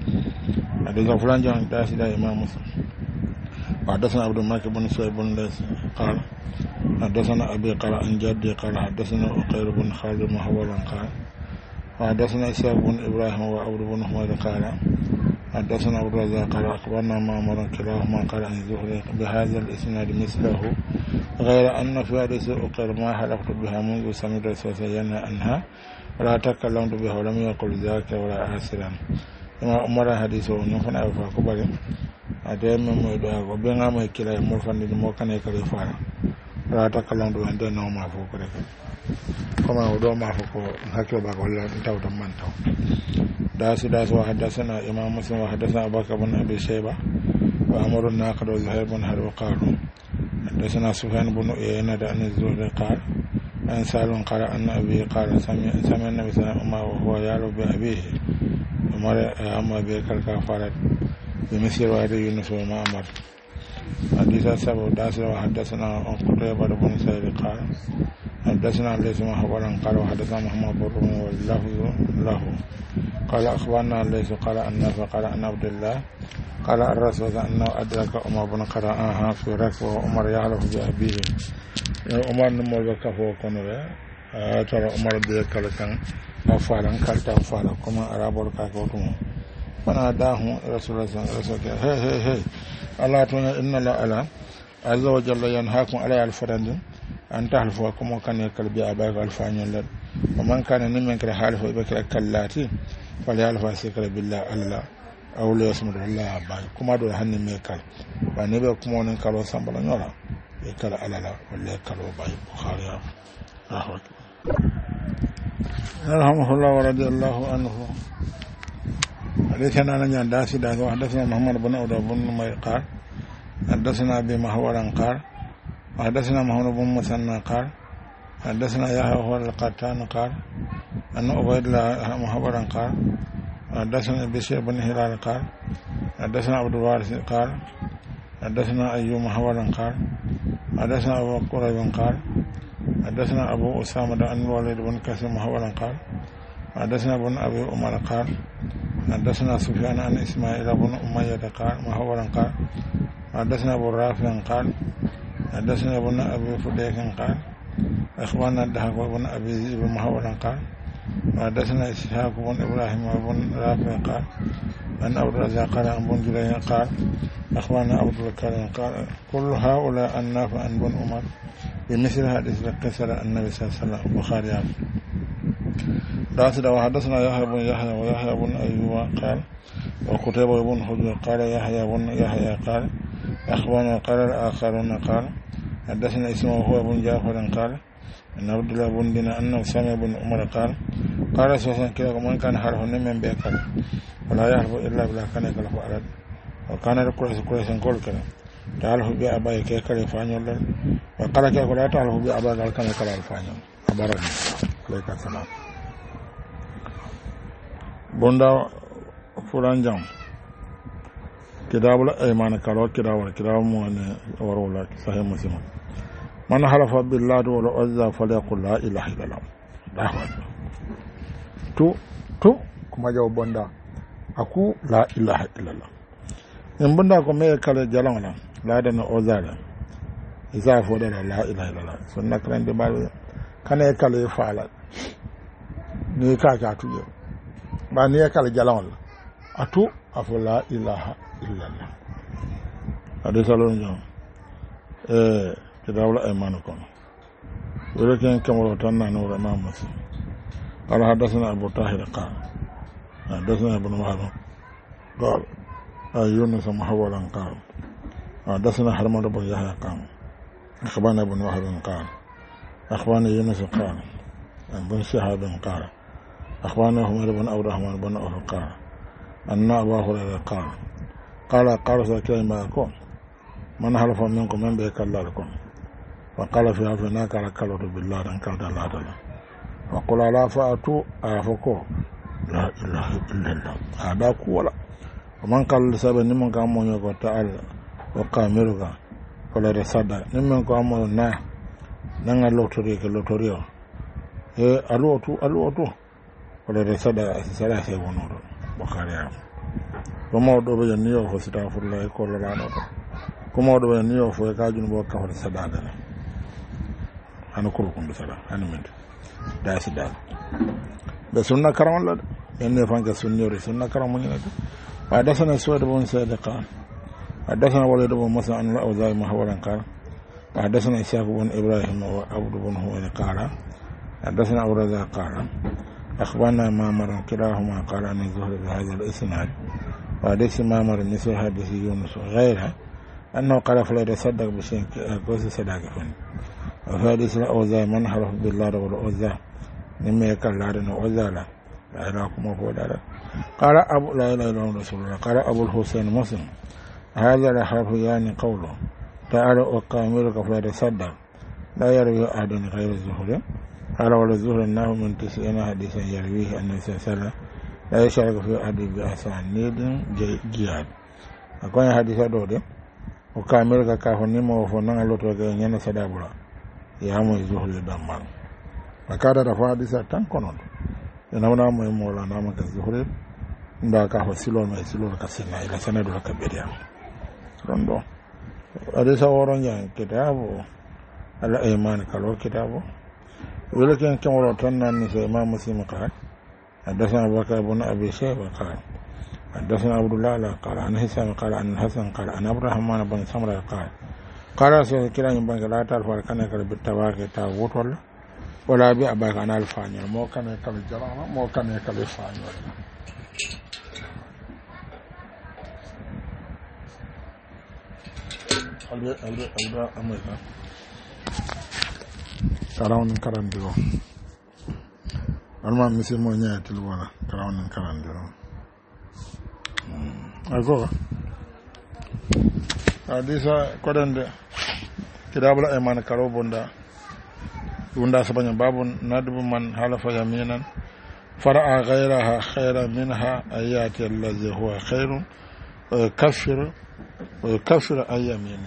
a da fulan jan da shi da imam muslim حدثنا عبد الملك بن سعيد بن ليث قال حدثنا ابي قال عن جدي قال حدثنا عقيل بن خالد محولا قال حدثنا اسحاق بن ابراهيم وعبد بن حميد قال حدثنا عبد الرزاق قال اخبرنا معمر كلاهما قال عن الزهري بهذا الاسناد مثله غير ان في حديث عقيل ما حلفت بها منذ سمعت رسول الله عنها ولا تكلمت بها ولم يقل ذاك ولا آسرا ما أمر حديثه نفنا فكبر أدام ميدا وبينا ما يكلا مرفن لمكان يكلا فارا ولا تكلمت بها عند نوم ما فوق كما ودوا ما فوق هكذا بقول أنت ودمان تو داس داس وحدثنا إمام مسلم وحدثنا أبو بكر بن أبي شيبة وعمر الناقد وزهير بن حرب قالوا حدثنا سفيان بن عيينة عن الزهري قال عن سالم قال أن أبي قال سمع سمع النبي صلى الله عليه وسلم وهو يعلو بأبيه أمر أما بك الكفارة بمثل وعد يونس وما أمر حديث السبع داس وحدثنا قتيبة بن سعيد قال حدثنا ليس محورا قال وحدثنا محمد بن واللفظ له قال أخبرنا ليس قال الناس قال أن عبد الله قال الرسول أنه أدرك عمر بن قراءها في ركب وعمر يعرف بأبيه عمر نمر بكفو كنوه ترى عمر بيكال كان أفعلا كالتا أفعلا كما أرابر كاكوتم فناداه رسول الله صلى الله عليه وسلم هي هي هي الله تعالى إن الله ألا عز وجل ينهاكم على الفرند أن تحلفوا كما كان يكال بأباك الفاني لد ومن كان نمن كره حالف بكر كلاتي فليحلف سكر بالله الله أو ليسمد الله باي كما دو هني ميكال بانيبه كما ونن كالو سامبلا نولا يكال على لا ولا كالو باي بخاري رحمه رحمه الله ورضي الله عنه حدثنا أن داسي داسي وحدثنا محمد بن عبد بن ميقال حدثنا أبي محورا قال وحدثنا محمد بن مسنى قال حدثنا يحيى هو القطان قال أن عبيد الله محبرا قال حدثنا بشير بن هلال قال حدثنا عبد الوارث قال حدثنا أيوب محبرا قال حدثنا أبو قريب قال حدثنا أبو أسامة أن الوليد بن كثير محبرا قال حدثنا ابن أبي عمر قال حدثنا سفيان عن إسماعيل بن أمية قال محبرا قال حدثنا أبو رافع قال حدثنا ابن أبي فديك قال أخبرنا الدهق بن أبي ذئب محبرا قال حدثنا إسحاق بن إبراهيم بن رافع قال أن عبد الرزاق قال عن بن جرير قال أخبرنا عبد الكريم قال كل هؤلاء النافع عن بن عمر بمثل حديث قصر النبي صلى الله عليه وسلم البخاري. راسل وحدثنا يحيى بن يحيى ويحيى بن أيوب قال وقتيبة بن حجر قال يحيى بن يحيى قال أخبرنا قال الآخرون قال حدثنا اسمه هو بن جعفر قال أن عبد الله بن دينار أنه سمع بن عمر قال قال رسول الله كذا من كان حرف من بيكل ولا يحلف إلا بلا كان يكلف أرد وكان القريش قريش كل كلام تعرف بأبائك كيكل فانيول وقال كيكل لا تعرف بأبائك كان يكلف فانيول أبارك عليك السلام بوندا فلان جام كتاب الأيمان كلام كتاب كتاب موان ورولا صحيح مسلم من حلف بالله والعزى فليقل لا إله إلا الله الله أكبر تو تو كما جاء بوندا أكو لا إله إلا الله إن بوندا كم يكال جلام لا لا دنا أوزالا إذا فودا لا إله إلا الله سنة كلام دبال كان يكال يفعل نيكا كاتو ba ni yakal jalawal atu afu la ilaha illa allah ade salon jam eh kidawla ay manako wala ken kamaro tanna no imam muslim qala hadathana abu tahir qala hadathana ibn wahab qala ayunus muhawalan qala hadathana harmad ibn yahya qala akhbarana ibn wahab qala akhbarana yunus qala ibn shihab qala أخوانه عمر بن عبد الرحمن بن عوف قال أن أبا هريرة قال قال قال سكين معكم من حلف منكم من بيك الله لكم وقال في حلفنا قال كلمة بالله أن كلمة الله تعالى وقال لا فأتوا أعفكم لا إله إلا الله هذا كولا ومن قال لسبب نمن كان من يقول تعالى وقامرك قال رسالة نمن كان من نا نعى لوتريك لوتريو إيه ألوتو ألوتو wala da sada sada sai wono do Bukhari ya kuma do be ni yo fo sita fu la ko la no to kuma do be ni yo fo ka jun bo ka wala sada da na an ko ko be sada an min da si da da sunna karam la en ne fanga sunni re sunna karam ni na ba da sana suwa da bon sadiqa حدثنا وليد بن مسعود عن الأوزاعي محورا قال حدثنا إسحاق بن إبراهيم وعبد بن هو قال حدثنا أبو رزاق قال أخبرنا مامر كلاهما قال عن الزهري بهذا الإسناد وحديث مامر مثل حديث يونس غيرها أنه قال فلا يتصدق بشيء كوس صداقة فن وفي حديث الأوزاعي من حلف بالله والأوزاع مما يكال لارنا وأوزالا لا إلهكم وفو دارا قال أبو لا إله إلا الله رسول الله قال أبو الحسين مسلم هذا الحرف يعني قوله تعالى وقامرك فلا يتصدق لا يروي أحد غير الزهري قال ولا الزهري أنه من تسعين حديثا يرويه أن النبي صلى الله عليه وسلم لا يشارك في أحد بأسانيد جياد أكون حديثا دودي وقامرك كافنما وفنان لطوك ينين سدابلا يامو الزهري دمان فكاد رفع حديثا تنكونون ينونا مهم مولانا مك الزهري ndaka ho silol mai silol ka sinna ila sanadu ka beriya rondo adisa woron yan kitabu ala iman kalo kitabu wala ken kamaro tannan ni sai imam muslim ka hadathana abubakar ibn abi shayba qala hadathana abdullah la qala an hisam qala an hasan qala an abrahman ibn samra qala qala sai kiran ban la tal far kana kal bitawaqi ta wotol wala bi abaka an alfanya mo kana kal jarama mo kana kal fanya albe albe alba amaka karawon karandiro alma misi mo nyaati wala karawon karandiro ago hadisa kodande kidabula e man karo bonda wunda sabanya babu nadbu man halafa yaminan fara'a ghayraha khayran minha ayati allazi huwa khairun wa yukaffiru wa yukaffiru ayyamini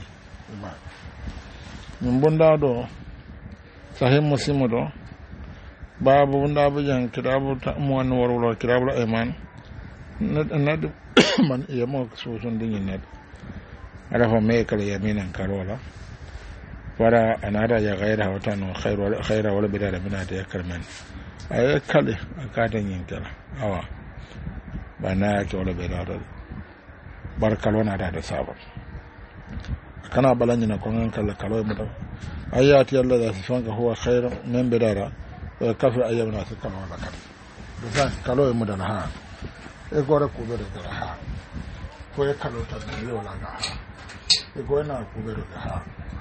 min bunda do sahih muslim do babu wunda bujan kitabu ta'muwan warwala kitabu ayman nad man yamo susun dinyin nad arafa me kala yaminan karola wara anara ya gaira wata no khairu khaira wala bidara bina ta yakar men ay kale akatan yin kala awa bana ke wala bidara barkal wana da sabab kana balanyi na kon kala kalo mu da ayati Allah da sifan ka huwa khairu min bidara wa kafir ayyamna ta kala wala kan da kalo mu da ha e gore ku da ha ko e kalo ta da wala ga e gore na ku da ha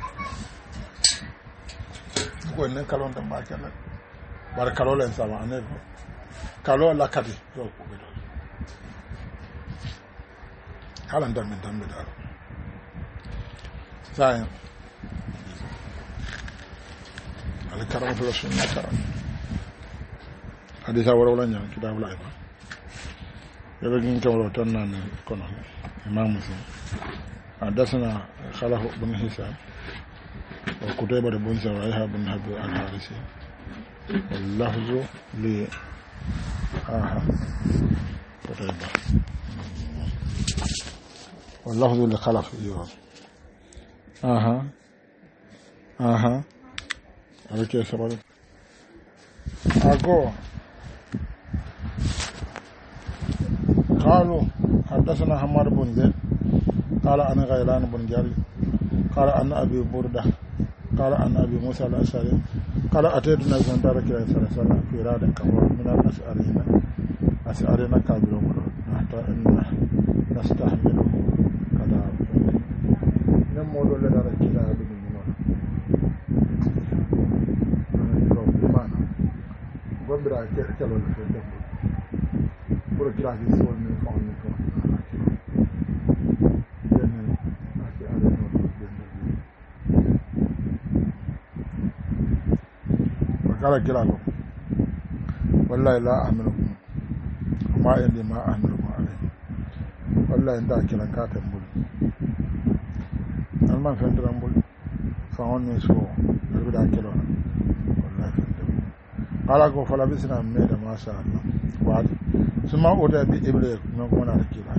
ko ne kalon da ba kala bar kalo len sama ne kalo la kadi do ko be do halan da min dan da sai ala karam fi sunna karam hadisa wala wala nyam kitab la iba yaba gin tawlo tan nan kono imam muslim hadasana khalahu ibn hisab وكتيبة بن سرايها بن حب الحارثي واللفظ ل آها كتيبة واللفظ لخلف ايوه آها آها على كيف سبب أقول قالوا حدثنا حمار بن زيد قال أنا غيلان بن جاري قال أنا أبي بردة قال أن أبي موسى الأشعري قال أتيت النبي صلى الله عليه وسلم في راد كبر من الأشعريين أشعريين كابرون حتى إن نستحمله كذا نمول لنا ركلا بنينا بمعنى قبل أن يكلوا الفيلم بركلا في سوى من فوق قال كلاكم والله لا أحملكم ما عندي ما أحملكم عليه والله إن ذاك كلا كاتم بول المن فندرم بول فهون نسوا البدا كلا والله فندرم قال لكم فلا بسنا ميدا ما شاء الله بعد ثم أودع بإبليك نقوم على كلا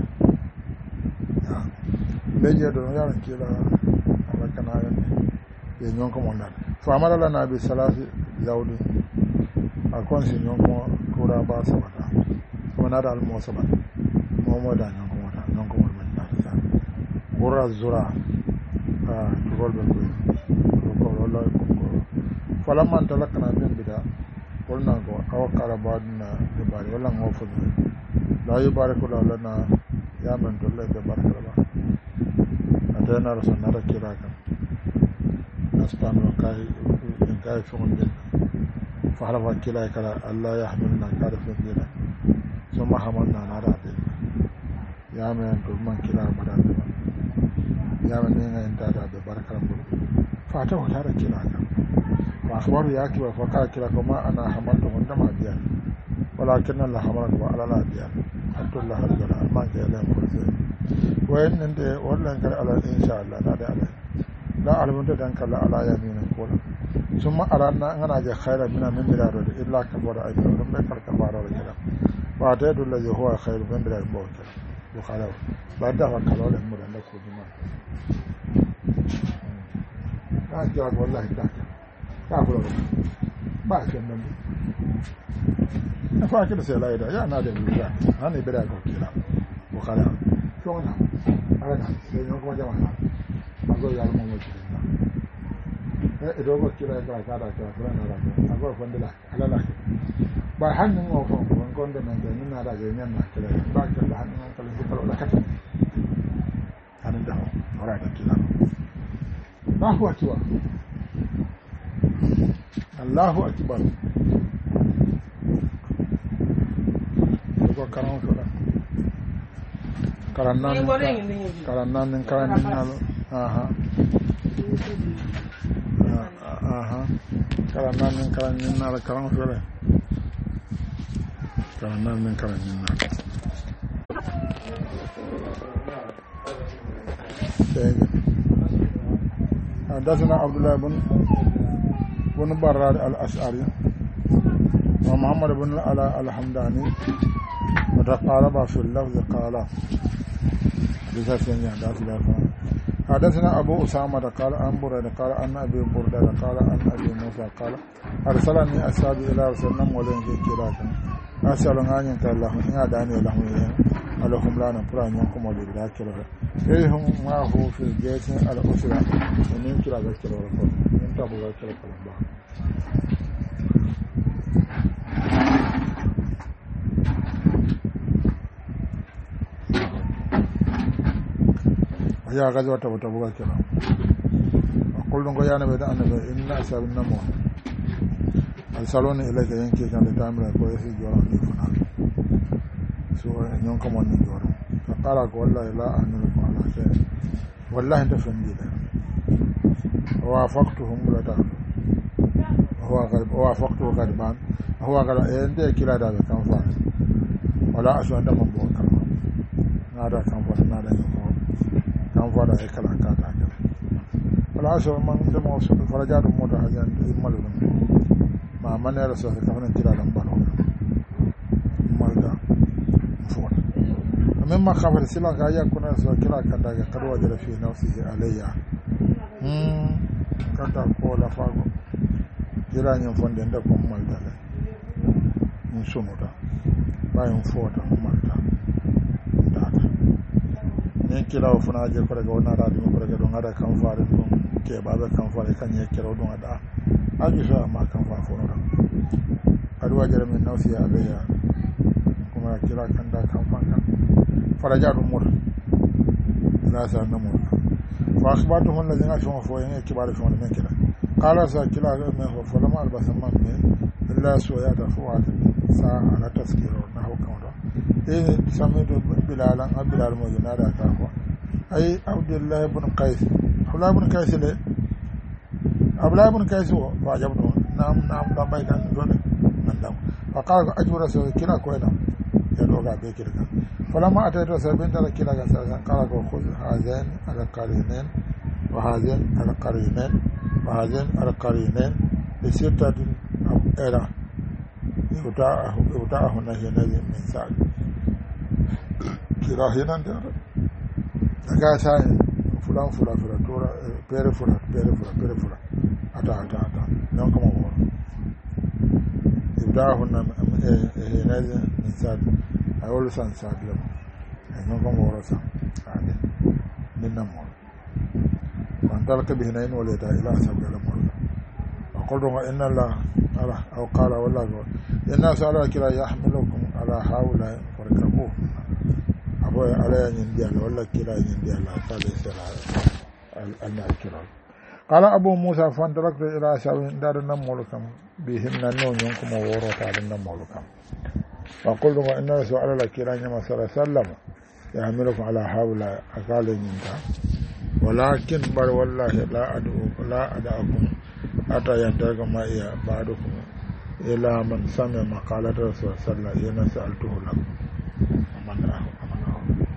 بيجي دون يارن كلا على كنايا ينكم ولا فأمر لنا بثلاث yawdi a konsi ñonko kura ba sabata wona dal mo sabata mo mo da ñonko wata ñonko mo men na sa gura zura ah tugol be ko ko wala ko fala man talakna ben bida wala ko awakala badna de bari wala ngo fudu la yubaraku lana ya man tolle be barakala atana rasulna rakiraka astano kai kai fundi فحرف كلا كلا الله يحملنا كارف الدين ثم حملنا نارا دين يا من من كلا بدا يا من نينا انت دا ببركه رب فاتو هذا كلا فاخبر يا كي وفقا كلا كما انا حملت عندما ديان ولكن الله حملك على لا ديان حتى الله رجل ما كان كل شيء وين انت ولا ان على ان شاء الله لا دا لا علم انت دان كلا على يمين كل ثم أردنا أن نجعل خيرا من من بلاد إلا كبر أجر ربنا كالكبار الكلام وأعتقد الذي هو خير من بلاد بوكر يخالف بعد ذلك قالوا لهم مرنا كودما لا جواب والله ذاك كافر ما كان فاكر سيلا إذا يا نادي بالله أنا بلاد بوكر وخالف شو أنا أنا سينوكم جماعة أقول يا الموجود idogo kila ka kada ka furana da ago fondela alala ba hannun wa fon kon gonde men de nina da je nyanna kila ba ka da hannun kala ko kala da kata hanin da ora da kila Allahu akbar Allahu akbar ko karam ko da karannan karannan karannan aha aha kala nan min kala min na karam fere kala nan min kala min na حدثنا عبد الله بن بن براد الأشعري ومحمد بن العلاء الحمداني وتقارب في اللفظ قال حدثنا أبو أسامة قال عن بريدة قال عن أبي بردة قال عن أبي موسى قال أرسلني أصحابي إلى رسول الله ولن يكلاكم أسأل عن الله إن أداني لهم اللهم لا نقرأ منكم ولله كلا فيهم ما هو في الجيش على أسرة ومن كلا ذكر ورقم من تابو ذكر كلام يا غزوة تابو تابو كلام أقول لهم يا نبي أنا إن أسأل النمو أرسلوني إليك ينكي كان لتعمل كويس جوارا فنا سوى ينكم من جوارا فقال والله لا أعملكم على شيء والله أنت فندي ووافقتهم لتا هو غرب ووافقته غربان هو غرب أنت كلا هذا كان فاعل ولا أشوف أنت مبوك هذا كان فاعل هذا كان فاعل هيكلا كذا كذا ولا أشوف من دم وصل فرجات مودا هذا يملون ما من يرسل كمان كلا لمبارو مالدا فور مما خبر سلا غايا كنا سو كلا كندا كدوا جل في نفسه عليا هم كتا كولا فاغو كلا ني فوندن دا كوم مالدا من سونودا بايم فوتا مالدا data ne kila o fana je ko daga wannan radio ko daga don ada kan fare don ke baba kan fare kan ye kira don ada aji so ma kan fa foro da adwa jere min nawsi alayya kuma kila kan da kan fa kan faraja dum mur la sa na mur fa akhbatuhum alladhina shuma fo yen kibar fo ne kila qala sa kila me ho fo lama albasama me illa soya da fuat sa ala taskiro na ho kan do e samido bilalan abilal mo yunada ka ko ay abdullah ibn qais abdullah ibn qais le abdullah ibn qais wa wajabtu nam nam da bay kan do ne nandam fa qala ajru rasul kila ko ina ya do ga be kila فلما أتيت سبين ترى كلا جساسا قال خذ هذين على القرينين وهذين على القرينين وهذين على القرينين لستة إلى يتاعه يتاعه نهي نهي من سعد كلا هنا ترى لكاسا فلان فلان فلان تورا بير فلان بير فلان بير فلان أتا أتا أتا نعم كم هو يتاعه نهي نهي من سعد أقول سان سادلم إنه كم ورثة يعني من نمور فانطلق بهنين وليتا إلى سبيل المول وقلت إن الله على أو قال والله إن سألك لا يحملكم على هؤلاء فركبوه أبوي على ينديال ولا كلا ينديال قال سلا النار كلا قال أبو موسى فانطلقت إلى سبيل دار النمولكم بهن نون ينكم ورثة على النمولكم وقلت إن رسول الله كلا نما صلى الله عليه وسلم يحملكم على هؤلاء أقال منك ولكن بل والله لا أدعوكم لا أدعوكم حتى ينتهي ما إيا بعدكم إلى من سمع مقالة رسول الله صلى الله عليه وسلم سألته لكم أمن أهو أمن أهو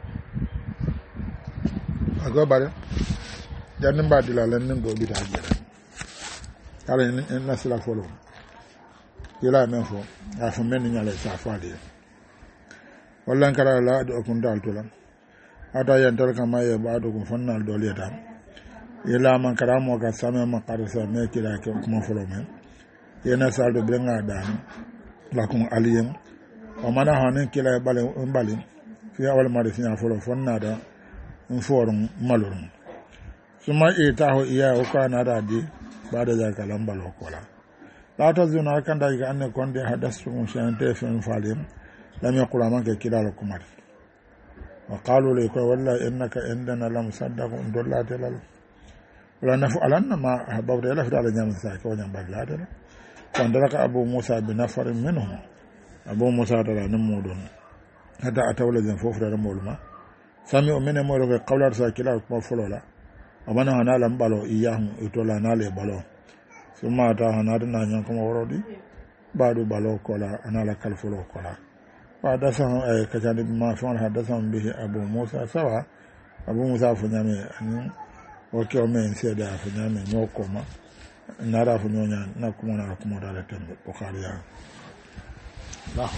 أقول بعد جانب بعد لا لنن دو بيت حجر قال إن نسلا فلو يلا منفو أفهم من يلا سافالي والله كلا لا أدعوكم دالتولا حتى ينتهي ما إيا بعدكم فنال دوليتا إلى من كرامو كسامي مقارسة ميكي لكم كما فلو من ينا سالدو بلنغا دان لكم عليهم ومانا هانين كلا يبالي مبالي في أول مرسين فلو فنادا انفورم مالورم ثم إيتاه إياه وكان هذا دي بعد ذلك لنبال وكولا لا تظن أكن دايك أن يكون دي حدثتكم شيئا تيفين فاليم لم يقول أمانك كلا لكم وقالوا لي والله إنك عندنا لمصدق ان دولات لله ولا نفعلن ما أحببت إلا في دار جامع ساك وجنب بلاد فاندرك أبو موسى بنفر منهم أبو موسى ترى نمودون حتى أتوا الذين فوفر رمولما سمعوا من مولك قولات ساكلا وفلولا ومن هنا لم بالو إياهم يتولى نالي بالو summa ta hanadu na nyan kuma worodi badu balo kola anala kalfulo kola wa dasan ay kajani ma fon hadasan bihi abu musa sawa abu musa funyame ani oke o men seda funyame nyokoma nara funyonya na kuma na kuma da tembe bukhari ya Allah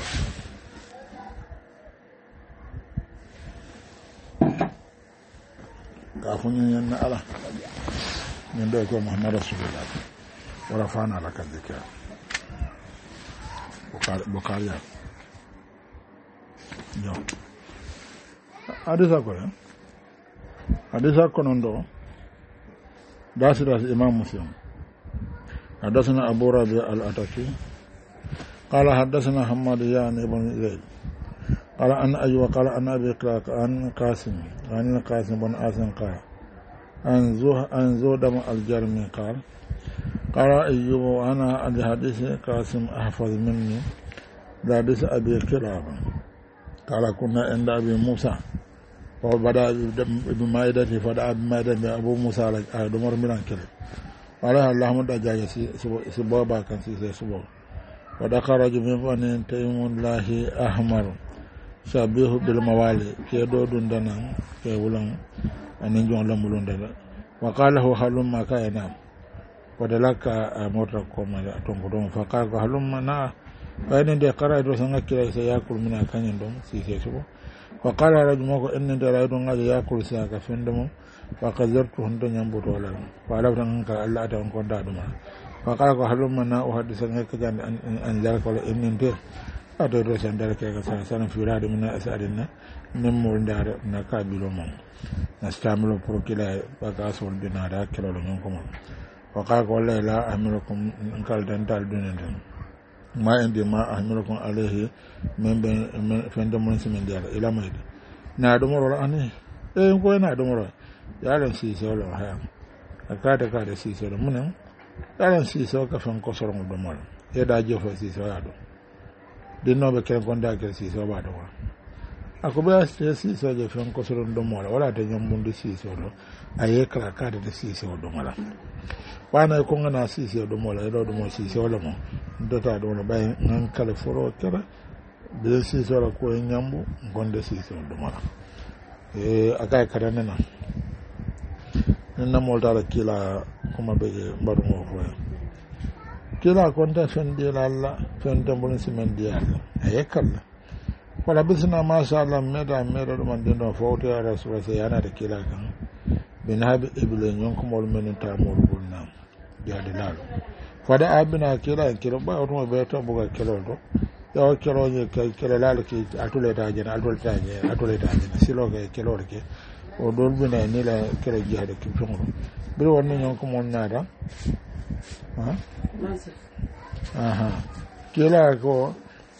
ka funyonya na ala min da ko muhammad rasulullah wa rafana laka dhikra bukhari bukhari ya yo hadisa ko ya hadisa ko nondo dasira imam muslim حدثنا أبو ربيع الأتكي قال حدثنا حماد يعني بن زيد قال أن أيوة قال أن أبي قراق عن قاسم عن القاسم بن آسم قال عن زه عن زودم الجرمي قال قال أيوب أنا الحديث قاسم أحفظ مني حديث أبي قراق قال كنا عند أبي موسى وبدأ بمائدة فدعا بمائدة أبو موسى على دمر من كله على اللهم دجاج سبوبا كان سي سبوب ودخرج من بني تيم الله احمر شبيه بالموالي كيدو دندنا كيولن ان جون لمولون دلا وقال له حلم ما كاينا ودلك موتر كوما تونغدون فقال حلم نا بين دي قرا دو سنغ كيلا سياكل من كانين دوم سي سي سبو وقال رجل مكو ان دي رايدون غادي ياكل سياكا فندم فقذرت هند نيامبوت ولا فعلى تنك الله تان كون دادما فقال ko halumma na o hadisa ngaka jande an jar ko en ninte ado do sen dara ke ka sana fiirade min asadina nem mo ndara na kabilo mom na stamlo pour kila baga sol dinara kilo lo ngon ko mom faqala ko la la amirukum kal dental dunen ma indi ma amirukum alayhi membe fende mon simen dara ila mayde na do mo ani e ko na do mo yaran si so lo ha akada kada si so lo munen yaran si so ka fan ko soro do mo e da je fo si so ya do dinno be ken kon da ke si so ba do wa akoba si so je fan ko soro do mo wala ta nyam mundu si so lo aye kala kada de si so do mo la wana ko ngana si so do mo la do do mo si so lo mo do ta do no bay nan kala foro kera de si so la ko nyambu gonde si so do mo la e akai kada nena nna molta la kila kuma bege mbaru mo fo kila konta fendi lalla fende bon simendi alla ayekalla wala bisna ma sha Allah meda meda do man dendo fawto ya rasul sai yana da kila kan bin habi ibule nyon ko mol men ta mol bulna ya de lalo fada abina kila kila ba to be to buga kila do ya kila ni kila lalo ki atule ta jena atule ta jena atule ta jena silo ke kila ke o don bina ni la kere jihad ki fongo bir wonni nyon ko mon nada ha aha kila ko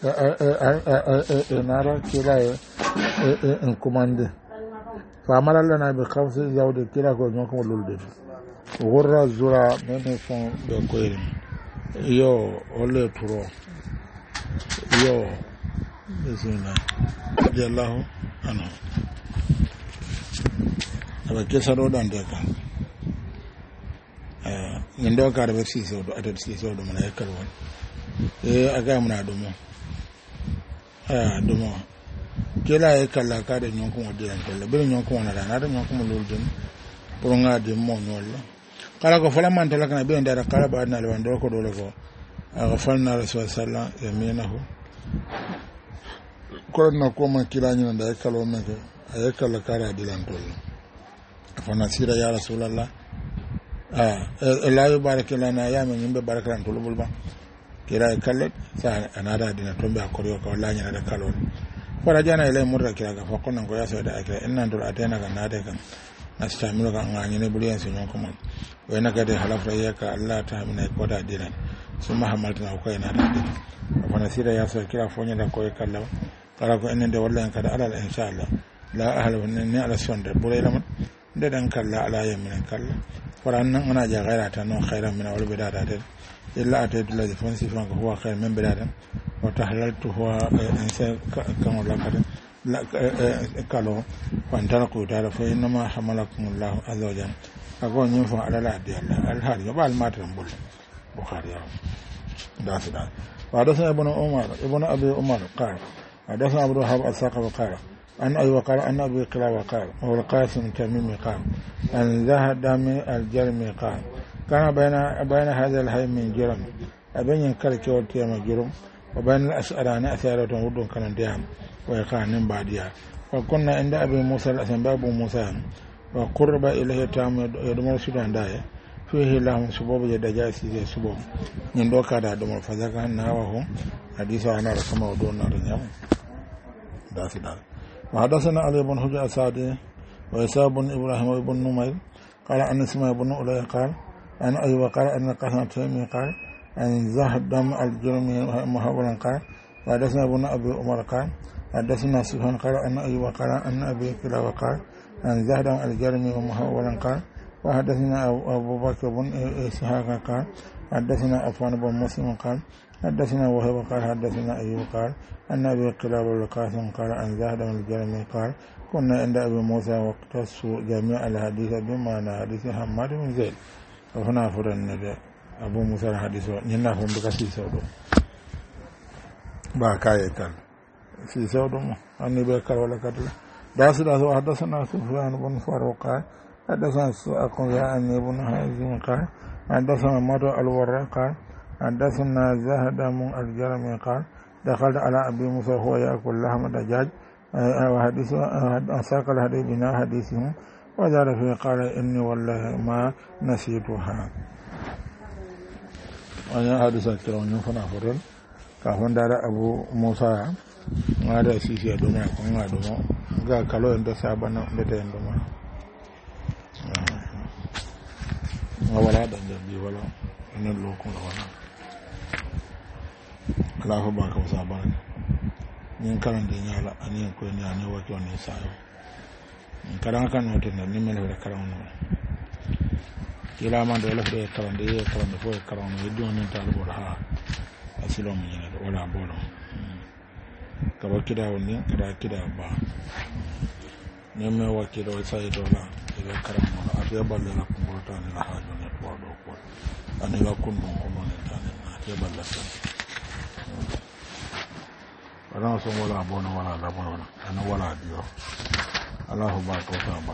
nara kila en commande fa malalla na be khawse zawde kila ko nyon ko lulde worra zura mene fon be koyri yo ole turo yo bismillah jallahu ana aba kesa do dan de kan eh ndo ka da si so do ato si so do mana yakal won eh aga muna do mo ah do mo kela e kala ka de nyon ko de en ko le be nyon ko na da na de nyon ko mo lol den pour nga de mo no la kala ko fala man tala kana be ndara kala ba na le wando ko do le ko aga falna rasul sallallahu yaminahu ko na ko ma kila nyon da yakal won me ay kala kara dilan tol fana sira ya rasulullah ah la yubaraka lana ya min be barakaran to lubul ba kira kallet sa anada dina tombe akoriyo ka wallahi na da kalon fara jana ile murra kira ga fakon ko ya so da akira inna dur atena ga nade kan astamilu ga ngani ne buliyan sun ko mon wayna ga de halafra ya ka Allah ta mina ko da dinan summa hamaltana ko ina da dinan fana sira ya so kira fonya da ko kallaba kala ko enen de wallahi kada ala insha Allah la ahlu ni ala sonde bulayla man de dan kalla ala yamin kalla faran nan ana ja gaira ta no khairan min wal bidada de illa ataytu la fansi fa ko huwa khair min bidada wa tahlaltu huwa insa kama la kada la kalo fantara ko da fa inna ma hamalakum Allah azza wa jalla ago nyin fa ala la de Allah al har yo bal matram bul bukhari ya dasi da wa da sai ibn umar ibn abi umar qala حدثنا عبد الوهاب الثقفي وقال أن أبي وقال أن أبي قلاب وقال والقاسم تميمي قال أن ذهب دم الجرمي قال كان بين بين هذا الحي من جرم أبين ينكرك والتيام جرم وبين الأسئلة أسئلة ودون كان ديام ويقال من بعدها وكنا عند أبي موسى الأسنباب موسى وقرب إليه تام يدمر سودان داية فيه لهم سبوب يدجا سيدي سبوب يندوك هذا دمر فذاك نهوه حديث عن رسول ودون نار نيام داسي داسي وحدثنا علي بن حجر السعدي وإسحاق بن إبراهيم وابن نمير قال أن اسمه بن أولي قال أن أيوة قال أن قاسم تيمي قال أن زهد دم الجرمي محاولا قال وحدثنا ابن أبي عمر قال حدثنا سفيان قال أن أيوة قال أن أبي كلاب قال أن زهد دم الجرمي محاولا قال وحدثنا أبو بكر بن إسحاق قال حدثنا عفان بن مسلم قال حدثنا وهب قال حدثنا أيوب قال أن أبي قلاب القاسم قال أن زهد من الجرمي قال كنا عند أبي موسى واقتصوا جميع الحديث بمعنى حديث حماد بن زيد وهنا فرن أبو موسى الحديث نحن بكسي سودو باكاي كان في سودو أني بكر ولا كتل داس داس حدثنا سفيان بن فاروق قال حدثنا أقول يا أني بن حازم قال حدثنا مدو الورى قال حدثنا زهد من الجرمي قال دخلت على أبي موسى هو يأكل لحم دجاج وحديث ساق الحديث بنا حديثهم وزاد فيه قال إني والله ما نسيتها وأنا حديث الكرام ينفنا فرل كافن دار أبو موسى هذا سيسي أدوما كون أدوما قال كلو إنت سابنا إنت أدوما ولا دنجبي ولا إن اللوكون ولا ala fa ba ka sa ba ni kalan de nyala ani ko ni ani wa ko ni sa yo kalan kan no te ni mele re kalan no kila man do la fe kalan de ye kalan fo kalan no do ni ta bo ha asilo mo ni wala bolo ka ba kida woni kada kida ba ni me wa kido sai do la de kalan mo ate balle la ko ta ni la ha do ne bo do ko ani la kun mo ko mo ni ta ni ate balle ta wala so wala bona wala la bona ana wala dio Allahu baka wa ba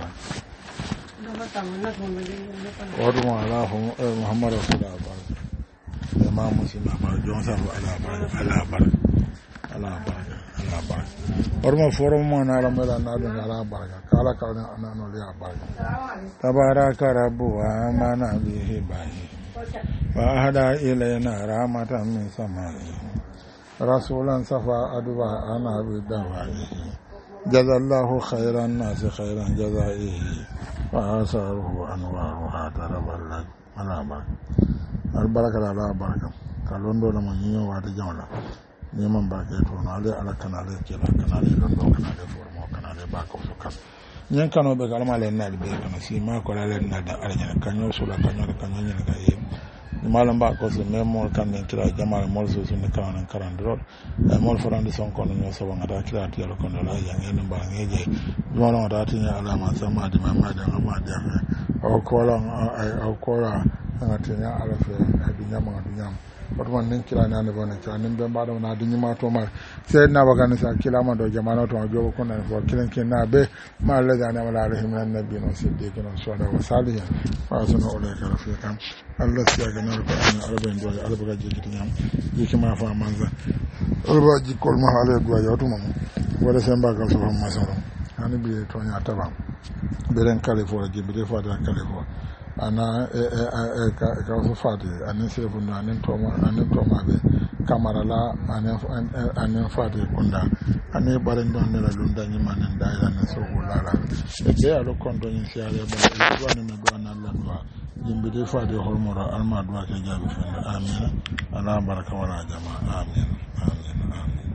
wadu Allahu Muhammad rasulullah ba imam muslim ba jon sa ala ba ala ba ala ba ala ba ormo forum mo na la mala na do ala ba kala kala ana no ya ba tabaraka rabbu wa amana bihi bahi wa hada ilayna rahmatan min samai رسولا صفى أدبا أنا بدوائه جزا الله خير الناس خيرا جزائه وآثاره أنوارها تربى اللج ولا بركة البركة لا بركة كالون دولا من يو وادي جولا نيمان بركة تون علي على كنالي كلا كنالي لندو كنالي فورمو كنالي باكو سكال ñen kano be kalama len nal be kano si ma ko la len nal da arnya kanyo sula kanyo kanyo ñen ga yi malam ba ko so memo kan den kira jamal mol so so ne kan karan dro mol forande son kono no so ngata kira ti yalo kono la yang en ba ngeje jono da ti nya alama sama di mama da ma da o ko la o ko la ngati nya ala fe adunya ma adunya otman nin kila nane bona kila nin be mbado na dunyi ma to ma se na baga ni sa kila ma do jamana to jogo ko na fo kilen kin na be ma la jana wala alaihim nan nabi no siddi kin so da wasaliya fa sunu ulaka rafiqan allah siya ga nar ko an arban do albaga jiki nyam yiki ma fa manza alba jikol ma hale do ya to mamo wala se mbaga so ma so ani bi to nya taba beren kale fo jibi de fa da kale fo ana ka wasu fati anin sefu na anin toma anin toma be kamara la anin anin fati kunda anin barin don ne la lunda ni manen daira ne so hulala e be alo kondo ni siare ba e do ni me do na la do yimbe de fati hormora alma do ke jabi fen amin ala baraka wala jama amin amin amin